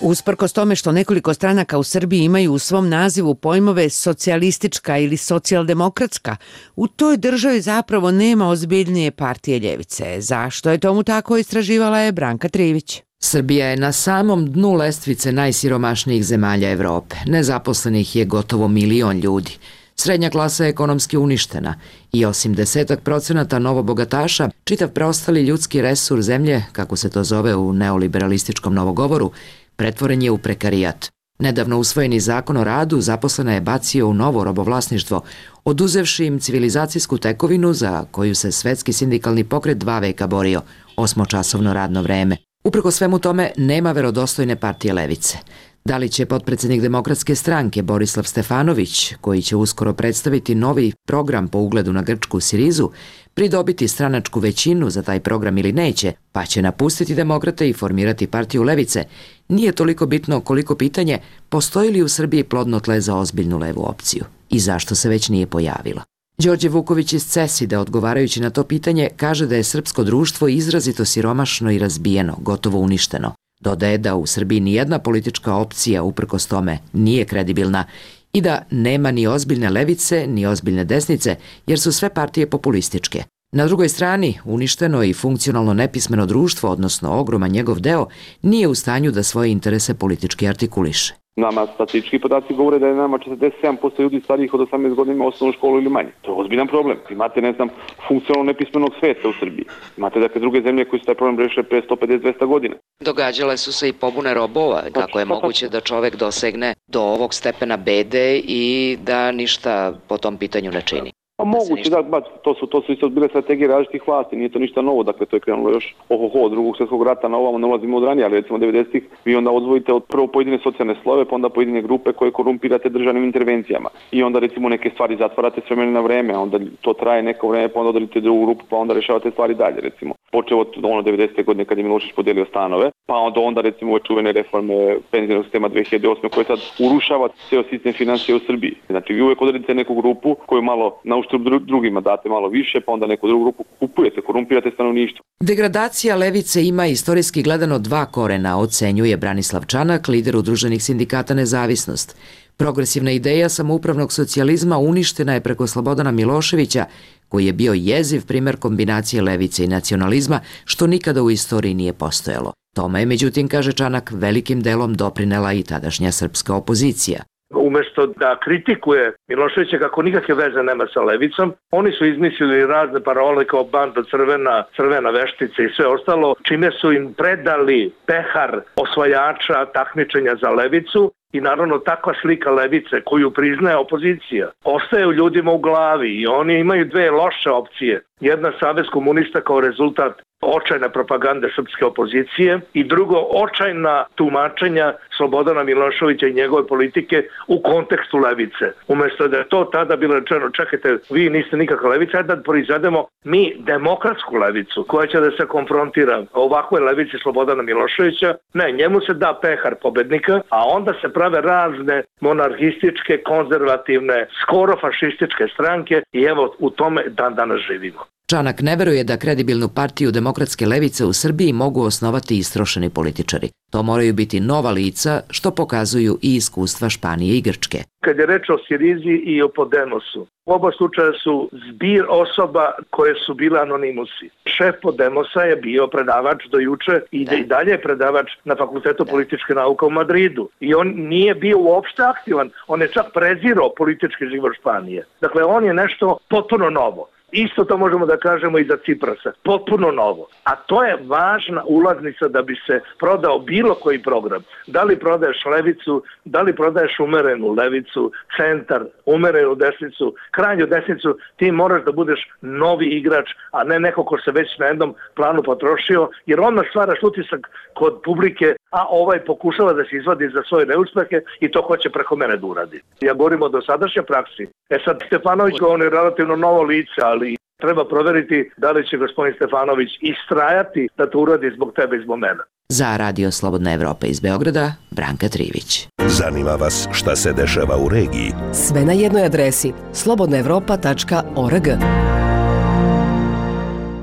Usprkos tome što nekoliko stranaka u Srbiji imaju u svom nazivu pojmove socijalistička ili socijaldemokratska, u toj državi zapravo nema ozbiljnije partije ljevice. Zašto je tomu tako, istraživala je Branka Trivić. Srbija je na samom dnu lestvice najsiromašnijih zemalja Evrope. Nezaposlenih je gotovo milion ljudi. Srednja klasa je ekonomski uništena i osim desetak procenata novobogataša, čitav preostali ljudski resurs zemlje, kako se to zove u neoliberalističkom novogovoru, pretvoren je u prekarijat. Nedavno usvojeni zakon o radu zaposlena je bacio u novo robovlasništvo, oduzevši im civilizacijsku tekovinu za koju se svetski sindikalni pokret dva veka borio, osmočasovno radno vreme. Uprko svemu tome nema verodostojne partije levice. Da li će potpredsjednik Demokratske stranke Borislav Stefanović, koji će uskoro predstaviti novi program po ugledu na grčku Sirizu, pridobiti stranačku većinu za taj program ili neće, pa će napustiti demokrate i formirati partiju levice, nije toliko bitno koliko pitanje postoji li u Srbiji plodno tle za ozbiljnu levu opciju i zašto se već nije pojavila. Đorđe Vuković iz Ceside, odgovarajući na to pitanje, kaže da je srpsko društvo izrazito siromašno i razbijeno, gotovo uništeno. Dodaje da u Srbiji nijedna politička opcija uprkos tome nije kredibilna i da nema ni ozbiljne levice ni ozbiljne desnice jer su sve partije populističke. Na drugoj strani, uništeno i funkcionalno nepismeno društvo, odnosno ogroman njegov deo, nije u stanju da svoje interese politički artikuliše. Nama statistički podaci govore da je nama četrdeset sedam posto ljudi starijih od osamnaest godina ima osnovnu školu ili manje. To je ozbiljan problem. Imate, ne znam, funkcionalno nepismenog sveta u Srbiji. Imate dakle druge zemlje koji su taj problem rešile pre sto pedeset do dvesta godina. Događale su se i pobune robova. Kako je moguće da čovek dosegne do ovog stepena bede i da ništa po tom pitanju ne čini? Pa moguće, da, ba, to su to su isto bile strategije različitih vlasti, nije to ništa novo, dakle to je krenulo još ohoho od drugog svjetskog rata na ovamo, ne ulazimo od ranije, ali recimo devedesetih vi onda odvojite od prvo pojedine socijalne slojeve, pa onda pojedine grupe koje korumpirate državnim intervencijama i onda recimo neke stvari zatvarate s vremena na vreme, onda to traje neko vreme, pa onda odredite drugu grupu, pa onda rešavate stvari dalje, recimo. Počeo od ono devedesete godine kad je Milošević podelio stanove, pa onda onda recimo ove čuvene reforme penzionog sistema dve hiljade osme koje sad urušava ceo sistem financija u Srbiji. Znači vi uvek odredite neku grupu koju malo na uštrb drugima date malo više, pa onda neku drugu grupu kupujete, korumpirate stanovništvo. Degradacija levice ima istorijski gledano dva korena, ocenjuje Branislav Čanak, lider Udruženih sindikata Nezavisnost. Progresivna ideja samoupravnog socijalizma uništena je preko Slobodana Miloševića, koji je bio jeziv primer kombinacije levice i nacionalizma, što nikada u istoriji nije postojalo. Tome je, međutim, kaže Čanak, velikim delom doprinela i tadašnja srpska opozicija. Umesto da kritikuje Miloševića kako nikakve veze nema sa levicom, oni su izmislili razne parole kao banda crvena, crvena veštica i sve ostalo, čime su im predali pehar osvajača takmičenja za levicu. I naravno takva slika levice koju priznaje opozicija ostaje u ljudima u glavi i oni imaju dve loše opcije. Jedna, Savez komunista kao rezultat očajne propagande srpske opozicije i drugo, očajna tumačenja Slobodana Miloševića i njegove politike u kontekstu levice. Umesto da je to tada bilo rečeno, čekajte, vi niste nikakva levica, ajde da proizvedemo mi demokratsku levicu koja će da se konfrontira ovakvoj levici Slobodana Miloševića. Ne, njemu se da pehar pobednika, a onda se prave razne monarhističke, konzervativne, skoro fašističke stranke i evo u tome dan danas živimo. Čanak ne veruje da kredibilnu partiju demokratske levice u Srbiji mogu osnovati istrošeni političari. To moraju biti nova lica, što pokazuju i iskustva Španije i Grčke. Kad je reč o Sirizi i o Podemosu, u oba slučaja su zbir osoba koje su bile anonimusi. Šef Podemosa je bio predavač do juče i da. i dalje je predavač na Fakultetu političke nauke u Madridu. I on nije bio uopšte aktivan, on je čak prezirao politički život Španije. Dakle, on je nešto potpuno novo. Isto to možemo da kažemo i za Ciprasa. Potpuno novo. A to je važna ulaznica da bi se prodao bilo koji program. Da li prodaješ levicu, da li prodaješ umerenu levicu, centar, umerenu desnicu, krajnju desnicu, ti moraš da budeš novi igrač, a ne neko ko se već na jednom planu potrošio, jer onda stvaraš utisak kod publike, a ovaj pokušava da se izvadi za svoje neuspehe i to hoće preko mene da uradi. Ja govorim o dosadašnjoj praksi. E sad, Stefanović, on je relativno novo lice, ali treba proveriti da li će gospodin Stefanović istrajati da to uradi zbog tebe i zbog mene. Za Radio Slobodna Evropa iz Beograda, Branka Trivić. Zanima vas šta se dešava u regiji? Sve na jednoj adresi slobodna evropa tačka org.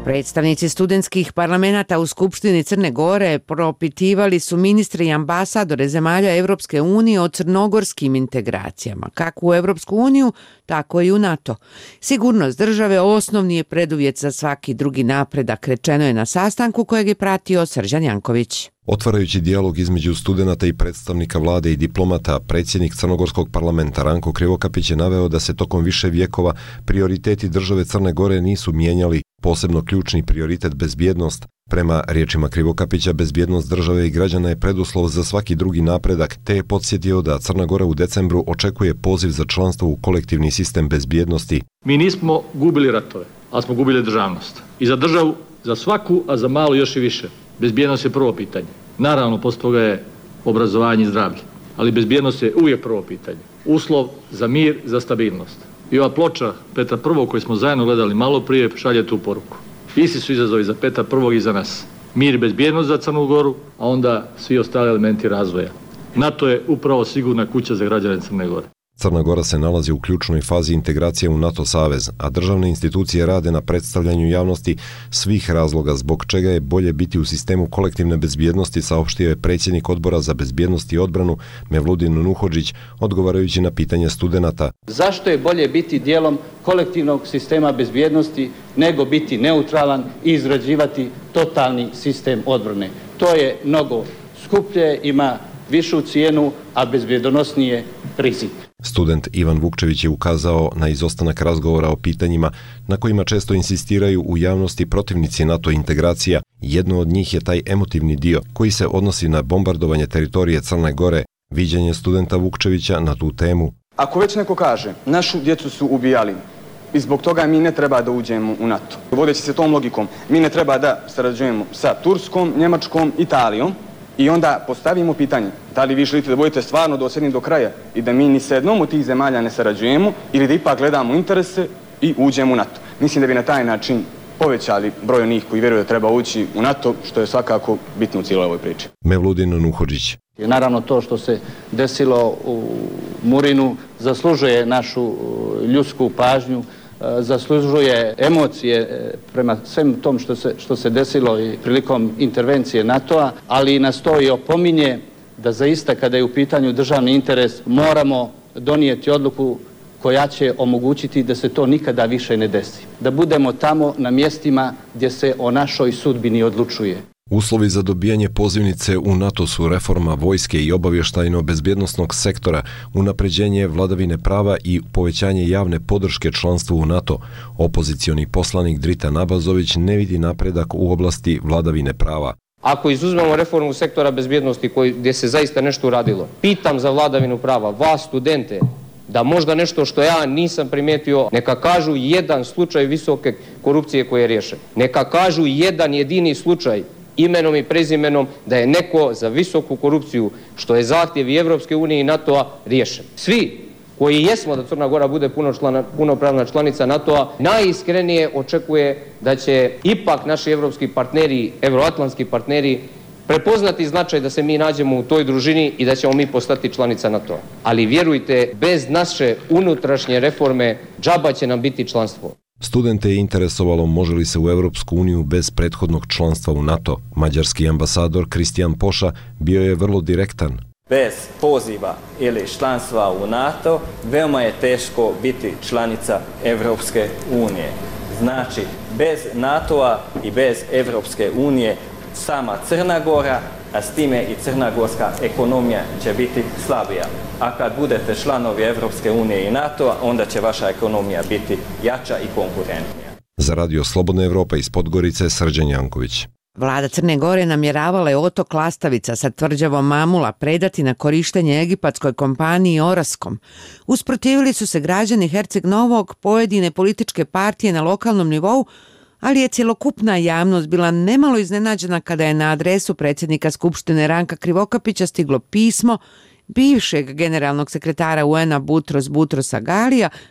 Predstavnici studentskih parlamenata u Skupštini Crne Gore propitivali su ministre i ambasadore zemalja Evropske unije o crnogorskim integracijama, kako u Evropsku uniju, tako i u NATO. Sigurnost države osnovni je preduvjet za svaki drugi napredak, rečeno je na sastanku kojeg je pratio Srđan Janković. Otvarajući dijalog između studenata i predstavnika vlade i diplomata, predsjednik Crnogorskog parlamenta Ranko Krivokapić je naveo da se tokom više vjekova prioriteti države Crne Gore nisu mijenjali, posebno ključni prioritet bezbjednost. Prema riječima Krivokapića, bezbjednost države i građana je preduslov za svaki drugi napredak, te je podsjetio da Crna Gora u decembru očekuje poziv za članstvo u kolektivni sistem bezbjednosti. Mi nismo gubili ratove, ali smo gubili državnost. I za državu, za svaku, a za malo još i više. Bezbjednost je prvo pitanje. Naravno, posto toga je obrazovanje i zdravlje. Ali bezbjednost je uvijek prvo pitanje. Uslov za mir, za stabilnost. I ova ploča Petra prvog koju smo zajedno gledali malo prije šalje tu poruku. Isti su izazovi za Petra prvog i za nas. Mir i bezbjednost za Crnu Goru, a onda svi ostali elementi razvoja. NATO je upravo sigurna kuća za građane Crne Gore. Crna Gora se nalazi u ključnoj fazi integracije u NATO savez, a državne institucije rade na predstavljanju javnosti svih razloga zbog čega je bolje biti u sistemu kolektivne bezbjednosti, saopštio je predsjednik Odbora za bezbjednost i odbranu Mevludin Nuhodžić, odgovarajući na pitanje studenata. Zašto je bolje biti dijelom kolektivnog sistema bezbjednosti nego biti neutralan i izrađivati totalni sistem odbrane? To je mnogo skuplje, ima višu cijenu, a bezbjedonosnije rizik. Student Ivan Vukčević je ukazao na izostanak razgovora o pitanjima na kojima često insistiraju u javnosti protivnici NATO integracija. Jedno od njih je taj emotivni dio koji se odnosi na bombardovanje teritorije Crne Gore. Viđenje studenta Vukčevića na tu temu. Ako već neko kaže, našu djecu su ubijali i zbog toga mi ne treba da uđemo u NATO. Vodeći se tom logikom, mi ne treba da sarađujemo sa Turskom, Njemačkom, Italijom. I onda postavimo pitanje, da li vi želite da budete stvarno dosljedni do kraja i da mi ni sa jednom od tih zemalja ne sarađujemo ili da ipak gledamo interese i uđemo u NATO. Mislim da bi na taj način povećali broj onih koji vjeruju da treba ući u NATO, što je svakako bitno u cijeloj ovoj priči. Mevludin Nuhodžić. Naravno, to što se desilo u Murinu zaslužuje našu ljudsku pažnju, zaslužuje emocije prema svem tom što se, što se desilo i prilikom intervencije NATO-a, ali nas to i opominje da zaista kada je u pitanju državni interes moramo donijeti odluku koja će omogućiti da se to nikada više ne desi. Da budemo tamo na mjestima gdje se o našoj sudbini odlučuje. Uslovi za dobijanje pozivnice u NATO su reforma vojske i obavještajno-bezbjednosnog sektora, unapređenje vladavine prava i povećanje javne podrške članstvu u NATO. Opozicioni poslanik Drita Nabazović ne vidi napredak u oblasti vladavine prava. Ako izuzmemo reformu sektora bezbjednosti koji, gdje se zaista nešto uradilo, pitam za vladavinu prava, vas studente, da možda nešto što ja nisam primijetio, neka kažu jedan slučaj visoke korupcije koji je riješen. Neka kažu jedan jedini slučaj imenom i prezimenom da je neko za visoku korupciju, što je zahtjev i Evropske unije i NATO-a, riješen. Svi koji jesmo da Crna Gora bude punopravna članica NATO-a, najiskrenije očekuje da će ipak naši evropski partneri, evroatlantski partneri, prepoznati značaj da se mi nađemo u toj družini i da ćemo mi postati članica NATO-a. Ali vjerujte, bez naše unutrašnje reforme džaba će nam biti članstvo. Studente je interesovalo može li se u Evropsku uniju bez prethodnog članstva u NATO. Mađarski ambasador Kristijan Poša bio je vrlo direktan. Bez poziva ili članstva u NATO veoma je teško biti članica Evropske unije. Znači, bez NATO-a i bez Evropske unije sama Crna Gora, a s time i crnogorska ekonomija će biti slabija. A kad budete članovi Evropske unije i NATO-a, onda će vaša ekonomija biti jača i konkurentnija. Za Radio Slobodna Evropa iz Podgorice, Srđan Janković. Vlada Crne Gore namjeravala je otok Lastavica sa tvrđavom Mamula predati na korištenje egipatskoj kompaniji Oraskom. Usprotivili su se građani Herceg Novog, pojedine političke partije na lokalnom nivou, ali je cjelokupna javnost bila nemalo iznenađena kada je na adresu predsjednika Skupštine Ranka Krivokapića stiglo pismo bivšeg generalnog sekretara U N-a Butros Butrosa Galija,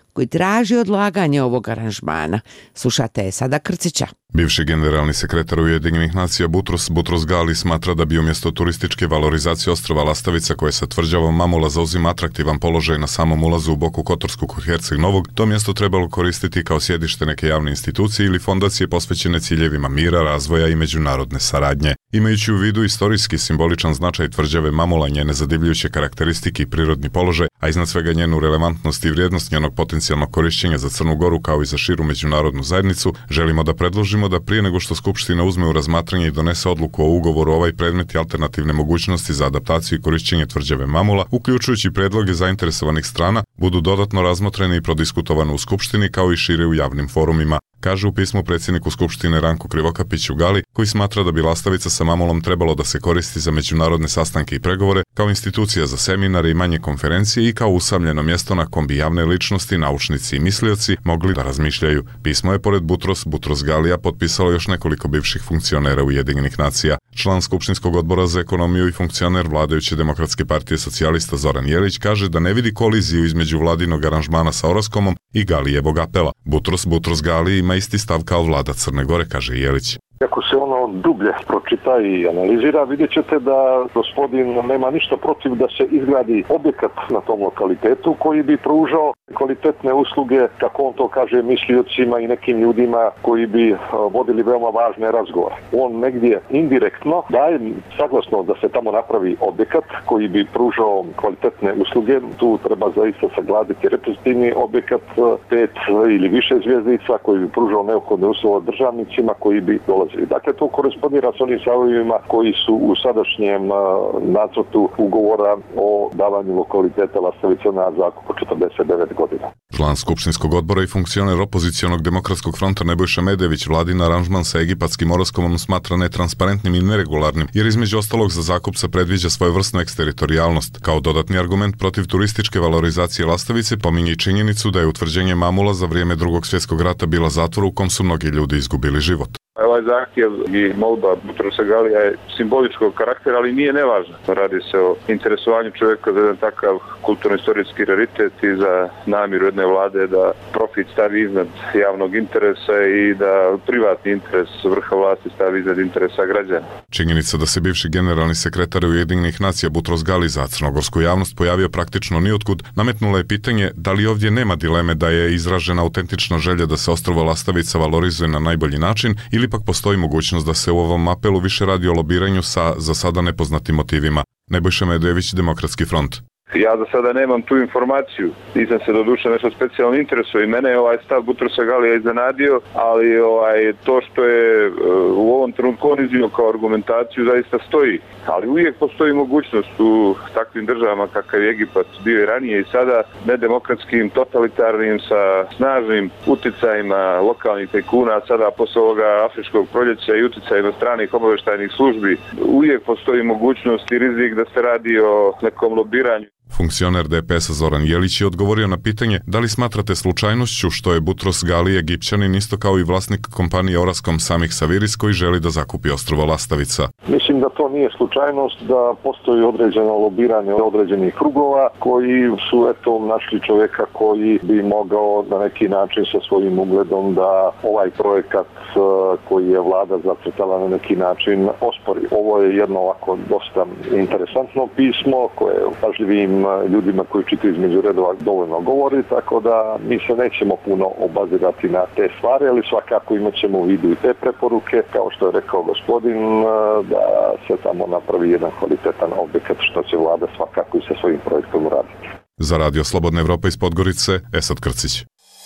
koji traži odlaganje ovog aranžmana. Slušate Esada Krcića. Bivši generalni sekretar Ujedinjenih nacija Butros Butros-Ghali smatra da bi umjesto turističke valorizacije ostrva Lastavica, koje sa tvrđavom Mamula zauzima atraktivan položaj na samom ulazu u Boku Kotorsku kod Herceg Novog, to mjesto trebalo koristiti kao sjedište neke javne institucije ili fondacije posvećene ciljevima mira, razvoja i međunarodne saradnje. Imajući u vidu istorijski simboličan značaj tvrđave Mamula, njene zadivljujuće karakteristike i prirodni položaj, a iznad svega njenu relevantnost i vrijednost njenog potencijalnog korišćenja za Crnu Goru kao i za širu međunarodnu zajednicu, želimo da predložimo da prije nego što Skupština uzme u razmatranje i donese odluku o ugovoru ovaj predmet i alternativne mogućnosti za adaptaciju i korišćenje tvrđave Mamula, uključujući predloge zainteresovanih strana, budu dodatno razmotrene i prodiskutovane u Skupštini kao i šire u javnim forumima, kaže u pismu predsjedniku Skupštine Ranku Krivokapiću Gali, koji smatra da bi Lastavica sa Mamulom trebalo da se koristi za međunarodne sastanke i pregovore, kao institucija za seminare i manje konferencije i kao usamljeno mjesto na kom bi javne ličnosti, naučnici i mislioci mogli da razmišljaju. Pismo je pored Butros Butros-Ghalija potpisalo još nekoliko bivših funkcionera Ujedinjenih nacija. Član Skupštinskog odbora za ekonomiju i funkcioner vladajuće Demokratske partije socijalista Zoran Jelić kaže da ne vidi koliziju između vladinog aranžmana sa Oraskomom i Galijevog apela. Butros Butros-Ghali ima isti stav kao vlada Crne Gore, kaže Jelić. Ako se ono dublje pročita i analizira, vidjet ćete da gospodin nema ništa protiv da se izgradi objekat na tom lokalitetu koji bi pružao kvalitetne usluge, kako on to kaže, misliocima i nekim ljudima koji bi vodili veoma važne razgovore. On negdje indirektno daje saglasno da se tamo napravi objekat koji bi pružao kvalitetne usluge. Tu treba zaista sagledati reprezentativni objekat, pet ili više zvjezdica koji bi pružao neophodne uslove državnicima koji bi dolazili. Dakle, to korespondira s onim stavovima koji su u sadašnjem nacrtu ugovora o davanju lokaliteta Lastavica na zakup od četrdeset devet godina. Član Skupštinskog odbora i funkcioner opozicionog Demokratskog fronta Nebojša Medević vladin aranžman sa egipatskim Oraskomom smatra netransparentnim i neregularnim, jer između ostalog za zakup se predviđa svojevrsnu eksteritorijalnost. Kao dodatni argument protiv turističke valorizacije Lastavice pominje i činjenicu da je utvrđenje Mamula za vrijeme Drugog svjetskog rata bila zatvor u kom su mnogi ljudi izgubili život. Ovaj zahtjev i molba Butrosa Ghalija je simboličkog karaktera, ali nije nevažna. Radi se o interesovanju čovjeka za jedan takav kulturno-istorijski raritet i za namjeru jedne vlade da profit stavi iznad javnog interesa i da privatni interes vrha vlasti stavi iznad interesa građana. Činjenica da se bivši generalni sekretar Ujedinjenih nacija Butros Ghali za crnogorsku javnost pojavio praktično niotkud, nametnula je pitanje da li ovdje nema dileme da je izražena autentična želja da se ostrvo Lastavica valorizuje na najbolji način ili ipak postoji mogućnost da se u ovom apelu više radi o lobiranju sa za sada nepoznatim motivima. Nebojša Medević, Demokratski front. Ja za sada nemam tu informaciju, nisam se doduše nešto specijalno interesuje i mene je ovaj stav Butrosa Ghalija iznenadio, ali ovaj, to što je u ovom trenutku on iznio kao argumentaciju zaista stoji, ali uvijek postoji mogućnost u takvim državama kakav je Egipat bio i ranije i sada nedemokratskim, totalitarnim, sa snažnim uticajima lokalnih tajkuna, a sada posle ovoga afričkog proljeća i uticajima stranih obavještajnih službi, uvijek postoji mogućnost i rizik da se radi o nekom lobiranju. Funkcioner D P S-a Zoran Jelić je odgovorio na pitanje da li smatrate slučajnošću što je Butros Ghali Egipćanin isto kao i vlasnik kompanije Oraskom Samih Saviris koji želi da zakupi ostrvo Lastavica. Mislim da to nije slučajnost, da postoji određeno lobiranje određenih krugova koji su eto našli čovjeka koji bi mogao na neki način sa svojim ugledom da ovaj projekat koji je vlada zacrtala na neki način ospori. Ovo je jedno ovako dosta interesantno pismo koje pažljivim ljudima koji čitaju između redova dovoljno govori, tako da mi se nećemo puno obazirati na te stvari, ali svakako imat ćemo u vidu i te preporuke, kao što je rekao gospodin, da se tamo napravi jedan kvalitetan objekat, što će vlada svakako i sa svojim projektom uraditi. Za Radio Slobodna Evropa iz Podgorice, Esad Krcić.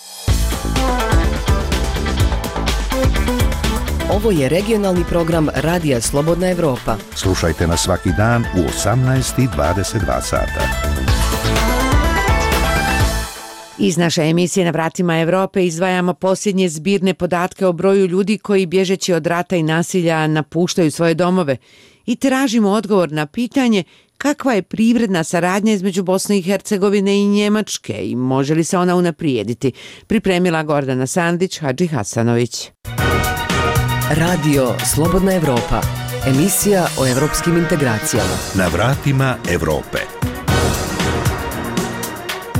Ovo je regionalni program Radija Slobodna Evropa. Slušajte nas svaki dan u osamnaest i dvadeset dva sata. Iz naše emisije Na vratima Evrope izdvajamo posljednje zbirne podatke o broju ljudi koji bježeći od rata i nasilja napuštaju svoje domove i tražimo odgovor na pitanje kakva je privredna saradnja između Bosne i Hercegovine i Njemačke i može li se ona unaprijediti. Pripremila Gordana Sandić, Hadži Hasanović. Radio Slobodna Evropa, emisija o evropskim integracijama. Na vratima Evrope.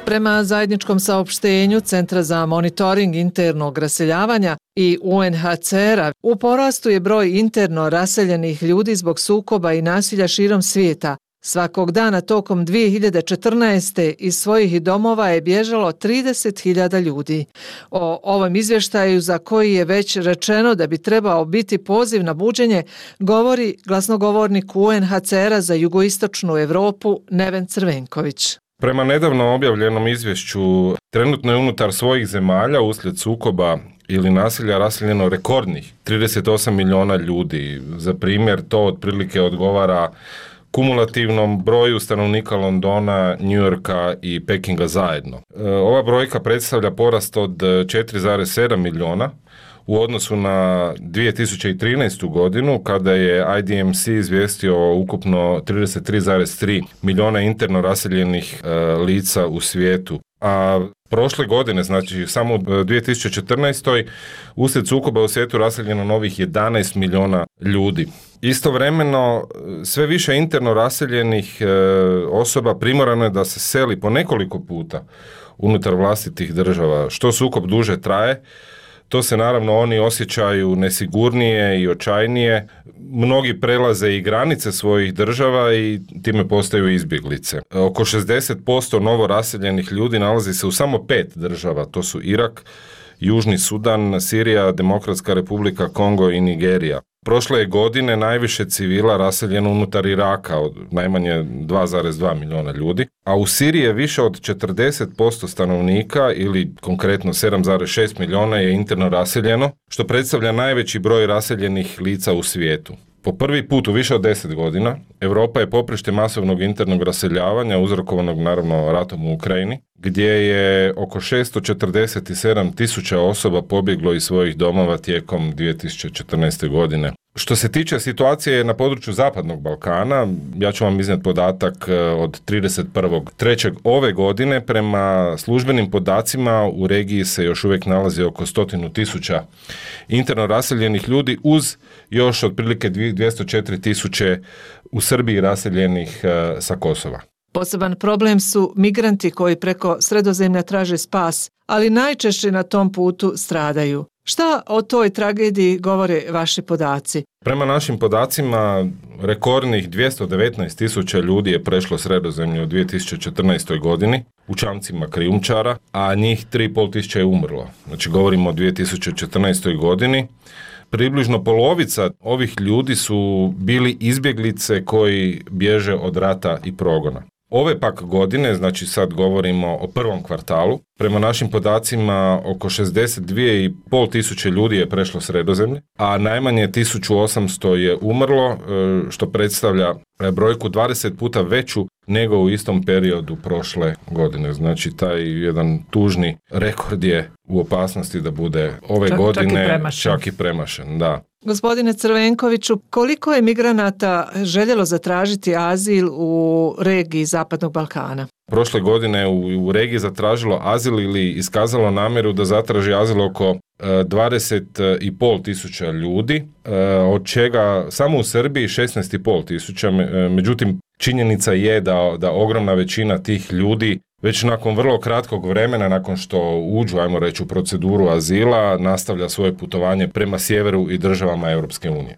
Prema zajedničkom saopštenju Centra za monitoring internog raseljavanja i U N H C R-a, u porastu je broj interno raseljenih ljudi zbog sukoba i nasilja širom svijeta. Svakog dana tokom dvije hiljade četrnaeste iz svojih domova je bježalo trideset hiljada ljudi. O ovom izvještaju, za koji je već rečeno da bi trebao biti poziv na buđenje, govori glasnogovornik U N H C R-a za jugoistočnu Europu Neven Crvenković. Prema nedavno objavljenom izvješću, trenutno je unutar svojih zemalja uslijed sukoba ili nasilja raseljeno rekordnih trideset osam milijuna ljudi. Za primjer, to otprilike odgovara kumulativnom broju stanovnika Londona, New Yorka i Pekinga zajedno. Ova brojka predstavlja porast od četiri zarez sedam milijuna u odnosu na dvije tisuće trinaestu godinu, kada je I D M C izvijestio o ukupno trideset tri zarez tri milijuna interno raseljenih e, lica u svijetu. A prošle godine, znači samo u dvije tisuće četrnaestoj uslijed sukoba u svijetu raseljeno novih jedanaest milijuna ljudi. Istovremeno, sve više interno raseljenih e, osoba primorano je da se seli po nekoliko puta unutar vlastitih država. Što sukob duže traje, to se naravno oni osjećaju nesigurnije i očajnije. Mnogi prelaze i granice svojih država i time postaju izbjeglice. Oko šezdeset posto novo raseljenih ljudi nalazi se u samo pet država. To su Irak, Južni Sudan, Sirija, Demokratska Republika Kongo i Nigerija. Prošle je godine najviše civila raseljeno unutar Iraka, od najmanje dva zarez dva milijuna ljudi, a u Siriji je više od četrdeset posto stanovnika, ili konkretno sedam zarez šest milijuna, je interno raseljeno, što predstavlja najveći broj raseljenih lica u svijetu. Po prvi put u više od deset godina, Europa je poprište masovnog internog raseljavanja, uzrokovanog naravno ratom u Ukrajini, gdje je oko šesto četrdeset sedam tisuća osoba pobjeglo iz svojih domova tijekom dvije tisuće četrnaeste godine. Što se tiče situacije na području Zapadnog Balkana, ja ću vam iznijeti podatak od trideset prvog trećeg ove godine. Prema službenim podacima u regiji se još uvijek nalazi oko stotinu tisuća interno raseljenih ljudi, uz još otprilike dvjesto četiri tisuće u Srbiji raseljenih sa Kosova. Poseban problem su migranti koji preko Sredozemlja traže spas, ali najčešće na tom putu stradaju. Šta o toj tragediji govore vaši podaci? Prema našim podacima, rekordnih dvjesto devetnaest tisuća ljudi je prešlo Sredozemlje u dvije tisuće četrnaestoj godini u čamcima krijumčara, a njih tri i pol tisuće je umrlo. Znači govorimo o dvije tisuće četrnaestoj godini. Približno polovica ovih ljudi su bili izbjeglice koji bježe od rata i progona. Ove pak godine, znači sad govorimo o prvom kvartalu, prema našim podacima oko šezdeset dvije i pol tisuće ljudi je prešlo Sredozemlje, a najmanje tisuću osamsto je umrlo, što predstavlja brojku dvadeset puta veću nego u istom periodu prošle godine. Znači taj jedan tužni rekord je u opasnosti da bude ove čak, godine čak i premašen. Čak i premašen, da. Gospodine Crvenkoviću, koliko je migranata željelo zatražiti azil u regiji Zapadnog Balkana? Prošle godine u, u regiji zatražilo azil ili iskazalo namjeru da zatraži azil oko dvadeset i pol tisuća ljudi, od čega samo u Srbiji šesnaest i pol tisuća. Međutim, činjenica je da, da ogromna većina tih ljudi već nakon vrlo kratkog vremena, nakon što uđu, ajmo reći, u proceduru azila, nastavlja svoje putovanje prema sjeveru i državama Europske unije.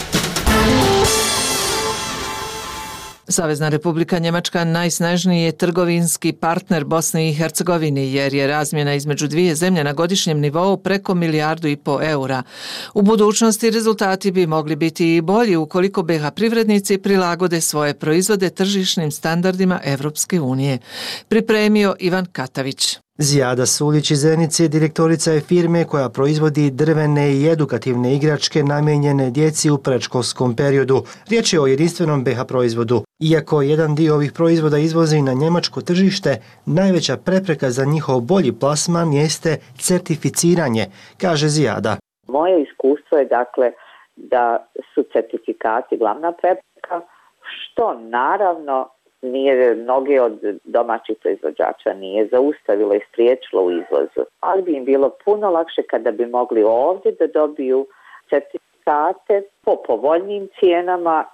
Savezna Republika Njemačka najsnažniji je trgovinski partner Bosne i Hercegovine, jer je razmjena između dvije zemlje na godišnjem nivou preko milijardu i po eura. U budućnosti rezultati bi mogli biti i bolji ukoliko B iH privrednici prilagode svoje proizvode tržišnim standardima Evropske unije. Pripremio Ivan Katavić. Zijada Sulić iz Zenice, direktorica je firme koja proizvodi drvene i edukativne igračke namijenjene djeci u predškolskom periodu. Riječ je o jedinstvenom B iH proizvodu. Iako jedan dio ovih proizvoda izvozi na njemačko tržište, najveća prepreka za njihov bolji plasman jeste certificiranje, kaže Zijada. Moje iskustvo je dakle da su certifikati glavna prepreka, što naravno nije mnoge od domaćih proizvođača nije zaustavilo i spriječilo u izvozu. Ali bi im bilo puno lakše kada bi mogli ovdje da dobiju certifikate po povoljnim cijenama i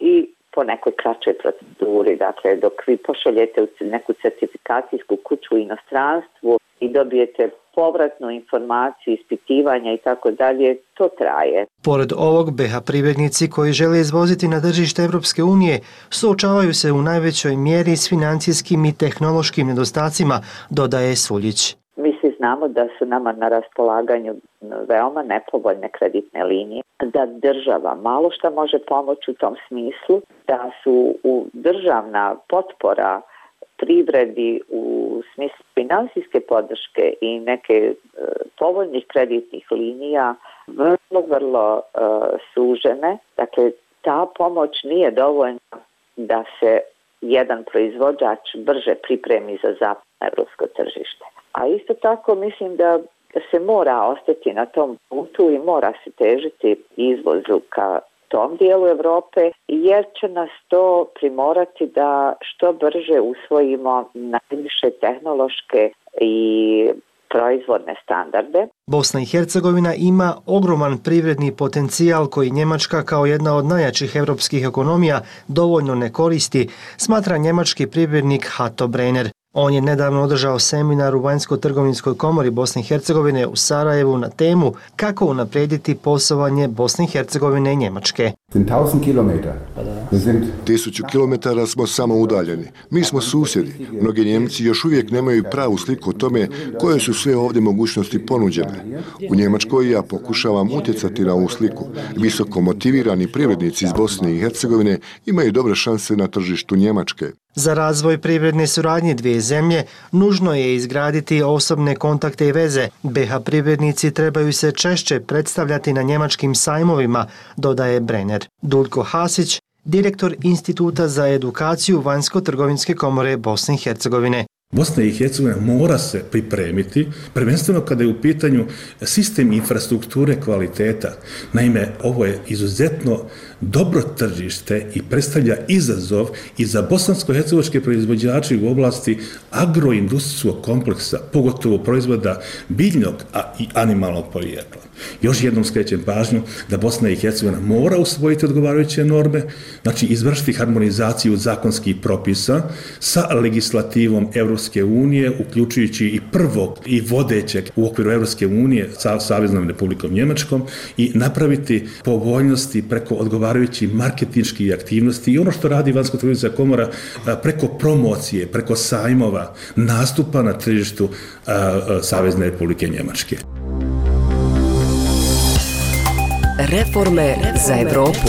po nekoj kraćoj proceduri. Dakle, dok vi pošaljete u neku certifikacijsku kuću u inostranstvu i dobijete povratnu informaciju, ispitivanja i tako dalje, to traje. Pored ovog, B H privrednici koji žele izvoziti na tržište Evropske unije suočavaju se u najvećoj mjeri s financijskim i tehnološkim nedostacima, dodaje Suljić. Mi svi znamo da su nama na raspolaganju veoma nepovoljne kreditne linije, da država malo šta može pomoći u tom smislu, da su u državna potpora privredi u smislu finansijske podrške i neke e, povoljnih kreditnih linija vrlo, vrlo e, sužene. Dakle, ta pomoć nije dovoljna da se jedan proizvođač brže pripremi za zapadno evropsko tržište. A isto tako mislim da se mora ostati na tom putu i mora se težiti izvozu ka tom dijelu Europe, jer će nas to primorati da što brže usvojimo najviše tehnološke i proizvodne standarde. Bosna i Hercegovina ima ogroman privredni potencijal koji Njemačka kao jedna od najjačih europskih ekonomija dovoljno ne koristi, smatra njemački privrednik Hato Brenner. On je nedavno održao seminar u Vanjsko-trgovinskoj komori Bosne i Hercegovine u Sarajevu na temu kako unaprijediti poslovanje Bosne i Hercegovine i Njemačke. Tisuću kilometara smo samo udaljeni. Mi smo susjedi. Mnogi Njemci još uvijek nemaju pravu sliku o tome koje su sve ovdje mogućnosti ponuđene. U Njemačkoj ja pokušavam utjecati na ovu sliku. Visoko motivirani privrednici iz Bosne i Hercegovine imaju dobre šanse na tržištu Njemačke. Za razvoj privredne suradnje dvije zemlje nužno je izgraditi osobne kontakte i veze. B H privrednici trebaju se češće predstavljati na njemačkim sajmovima, dodaje Brenner. Duljko Hasić, direktor Instituta za edukaciju Vanjsko-trgovinske komore Bosne i Hercegovine. Bosna i Hercegovina mora se pripremiti, prvenstveno kada je u pitanju sistem infrastrukture kvaliteta. Naime, ovo je izuzetno dobro tržište i predstavlja izazov i za bosansko-hercegovačke proizvođače u oblasti agroindustrijskog kompleksa, pogotovo proizvoda biljnog a i animalnog porijekla. Još jednom skrećem pažnju da Bosna i Hercegovina mora usvojiti odgovarajuće norme, znači izvršiti harmonizaciju zakonskih propisa sa legislativom Evropske unije, uključujući i prvog i vodećeg u okviru Evropske unije sa Saveznom Republikom Njemačkom i napraviti povoljnosti preko odgovarajućih marketinških aktivnosti i ono što radi Vanjsko-trgovinska komora preko promocije, preko sajmova, nastupa na tržištu Savezne Republike Njemačke. Reforme za Evropu.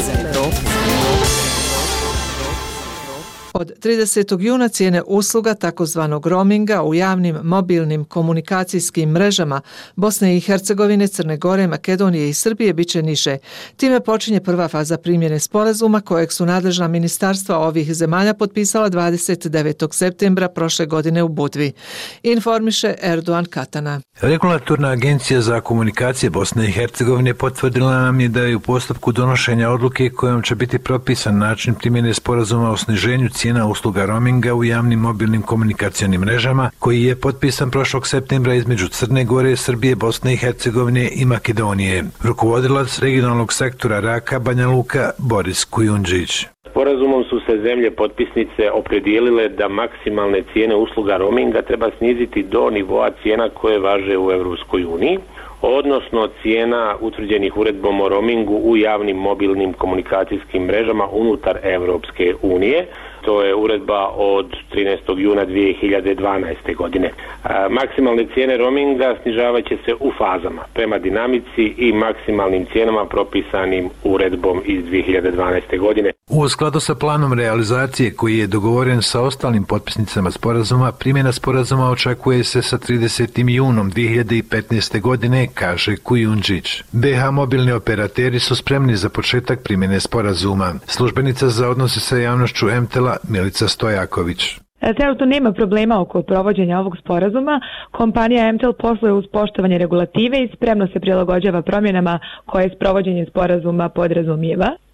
Od tridesetog juna cijene usluga takozvanog roaminga u javnim mobilnim komunikacijskim mrežama Bosne i Hercegovine, Crne Gore, Makedonije i Srbije biće niže. Time počinje prva faza primjene sporazuma kojeg su nadležna ministarstva ovih zemalja potpisala dvadeset devetog septembra prošle godine u Budvi. Informiše Erdoğan Katana. Regulatorna agencija za komunikacije Bosne i Hercegovine potvrdila nam je da je u postupku donošenja odluke kojom će biti propisan način primjene sporazuma o sniženju cijena usluga roaminga u javnim mobilnim komunikacionim mrežama, koji je potpisan prošlog septembra između Crne Gore, Srbije, Bosne i Hercegovine i Makedonije. Rukovodilac regionalnog sektora Raka Banja Luka Boris Kujundžić. Sporazumom su se zemlje potpisnice opredijelile da maksimalne cijene usluga roaminga treba sniziti do nivoa cijena koje važe u Europskoj uniji, odnosno cijena utvrđenih uredbom o roamingu u javnim mobilnim komunikacijskim mrežama unutar Europske unije. To je uredba od trinaestog juna dvije hiljade dvanaeste. godine. A, maksimalne cijene roaminga snižavat će se u fazama prema dinamici i maksimalnim cijenama propisanim uredbom iz dvije hiljade dvanaeste. godine. U skladu sa planom realizacije koji je dogovoren sa ostalim potpisnicama sporazuma, primjena sporazuma očekuje se sa tridesetim junom dvije hiljade petnaeste. godine, kaže Kujundžić. B H mobilni operateri su spremni za početak primjene sporazuma. Službenica za odnose sa javnošću M T L-a Milica Stojaković. Trenutno nema problema oko provođenja ovog sporazuma. Kompanija M T L posluje uz poštovanje regulative i spremno se prilagođava promjenama koje sprovođenje sporazuma podrazumijeva.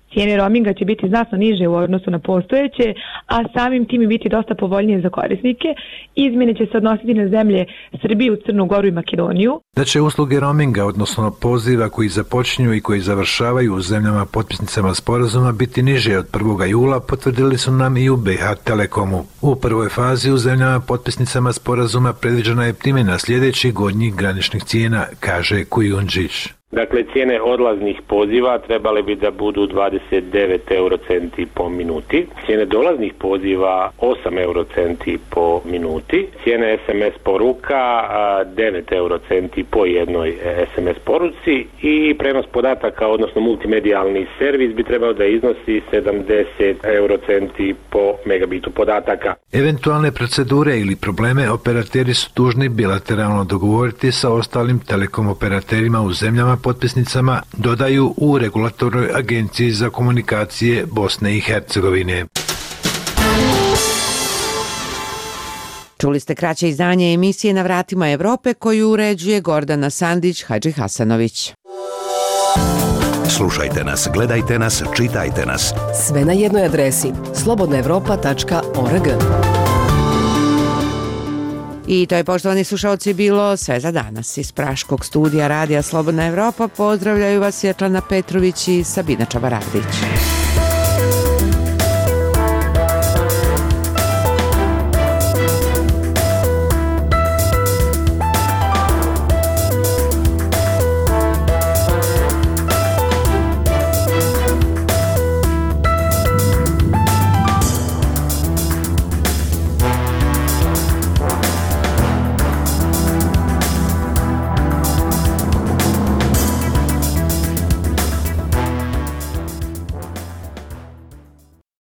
cijene roaminga će biti znatno niže u odnosu na postojeće, a samim tim i biti dosta povoljnije za korisnike. Izmjene će se odnositi na zemlje Srbiju, Crnu Goru i Makedoniju. Da će usluge roaminga, odnosno poziva koji započinju i koji završavaju u zemljama potpisnicama sporazuma biti niže od prvog jula, potvrdili su nam i u B H Telekomu. U prvoj fazi u zemljama potpisnicama sporazuma predviđena je primjena sljedećih gornjih graničnih cijena, kaže Kujundžić. Dakle, cijene odlaznih poziva trebale bi da budu dvadeset devet eurocenti po minuti, cijene dolaznih poziva osam eurocenti po minuti, cijene S M S poruka devet eurocenti po jednoj S M S poruci i prenos podataka, odnosno multimedijalni servis bi trebao da iznosi sedamdeset eurocenti po megabitu podataka. Eventualne procedure ili probleme operateri su dužni bilateralno dogovoriti sa ostalim telekom operaterima u zemljama potpisnicama, dodaju u Regulatornoj agenciji za komunikacije Bosne i Hercegovine. Čuli ste kraće izdanje emisije Na vratima Evrope koju uređuje Gordana Sandić Hadži Hasanović. Slušajte nas, gledajte nas, čitajte nas. Sve na jednoj adresi slobodna evropa tačka org. I to je, poštovani slušalci, bilo sve za danas. Iz Praškog studija Radija Slobodna Evropa pozdravljaju vas Svetlana Petrović i Sabina Čabaravdić.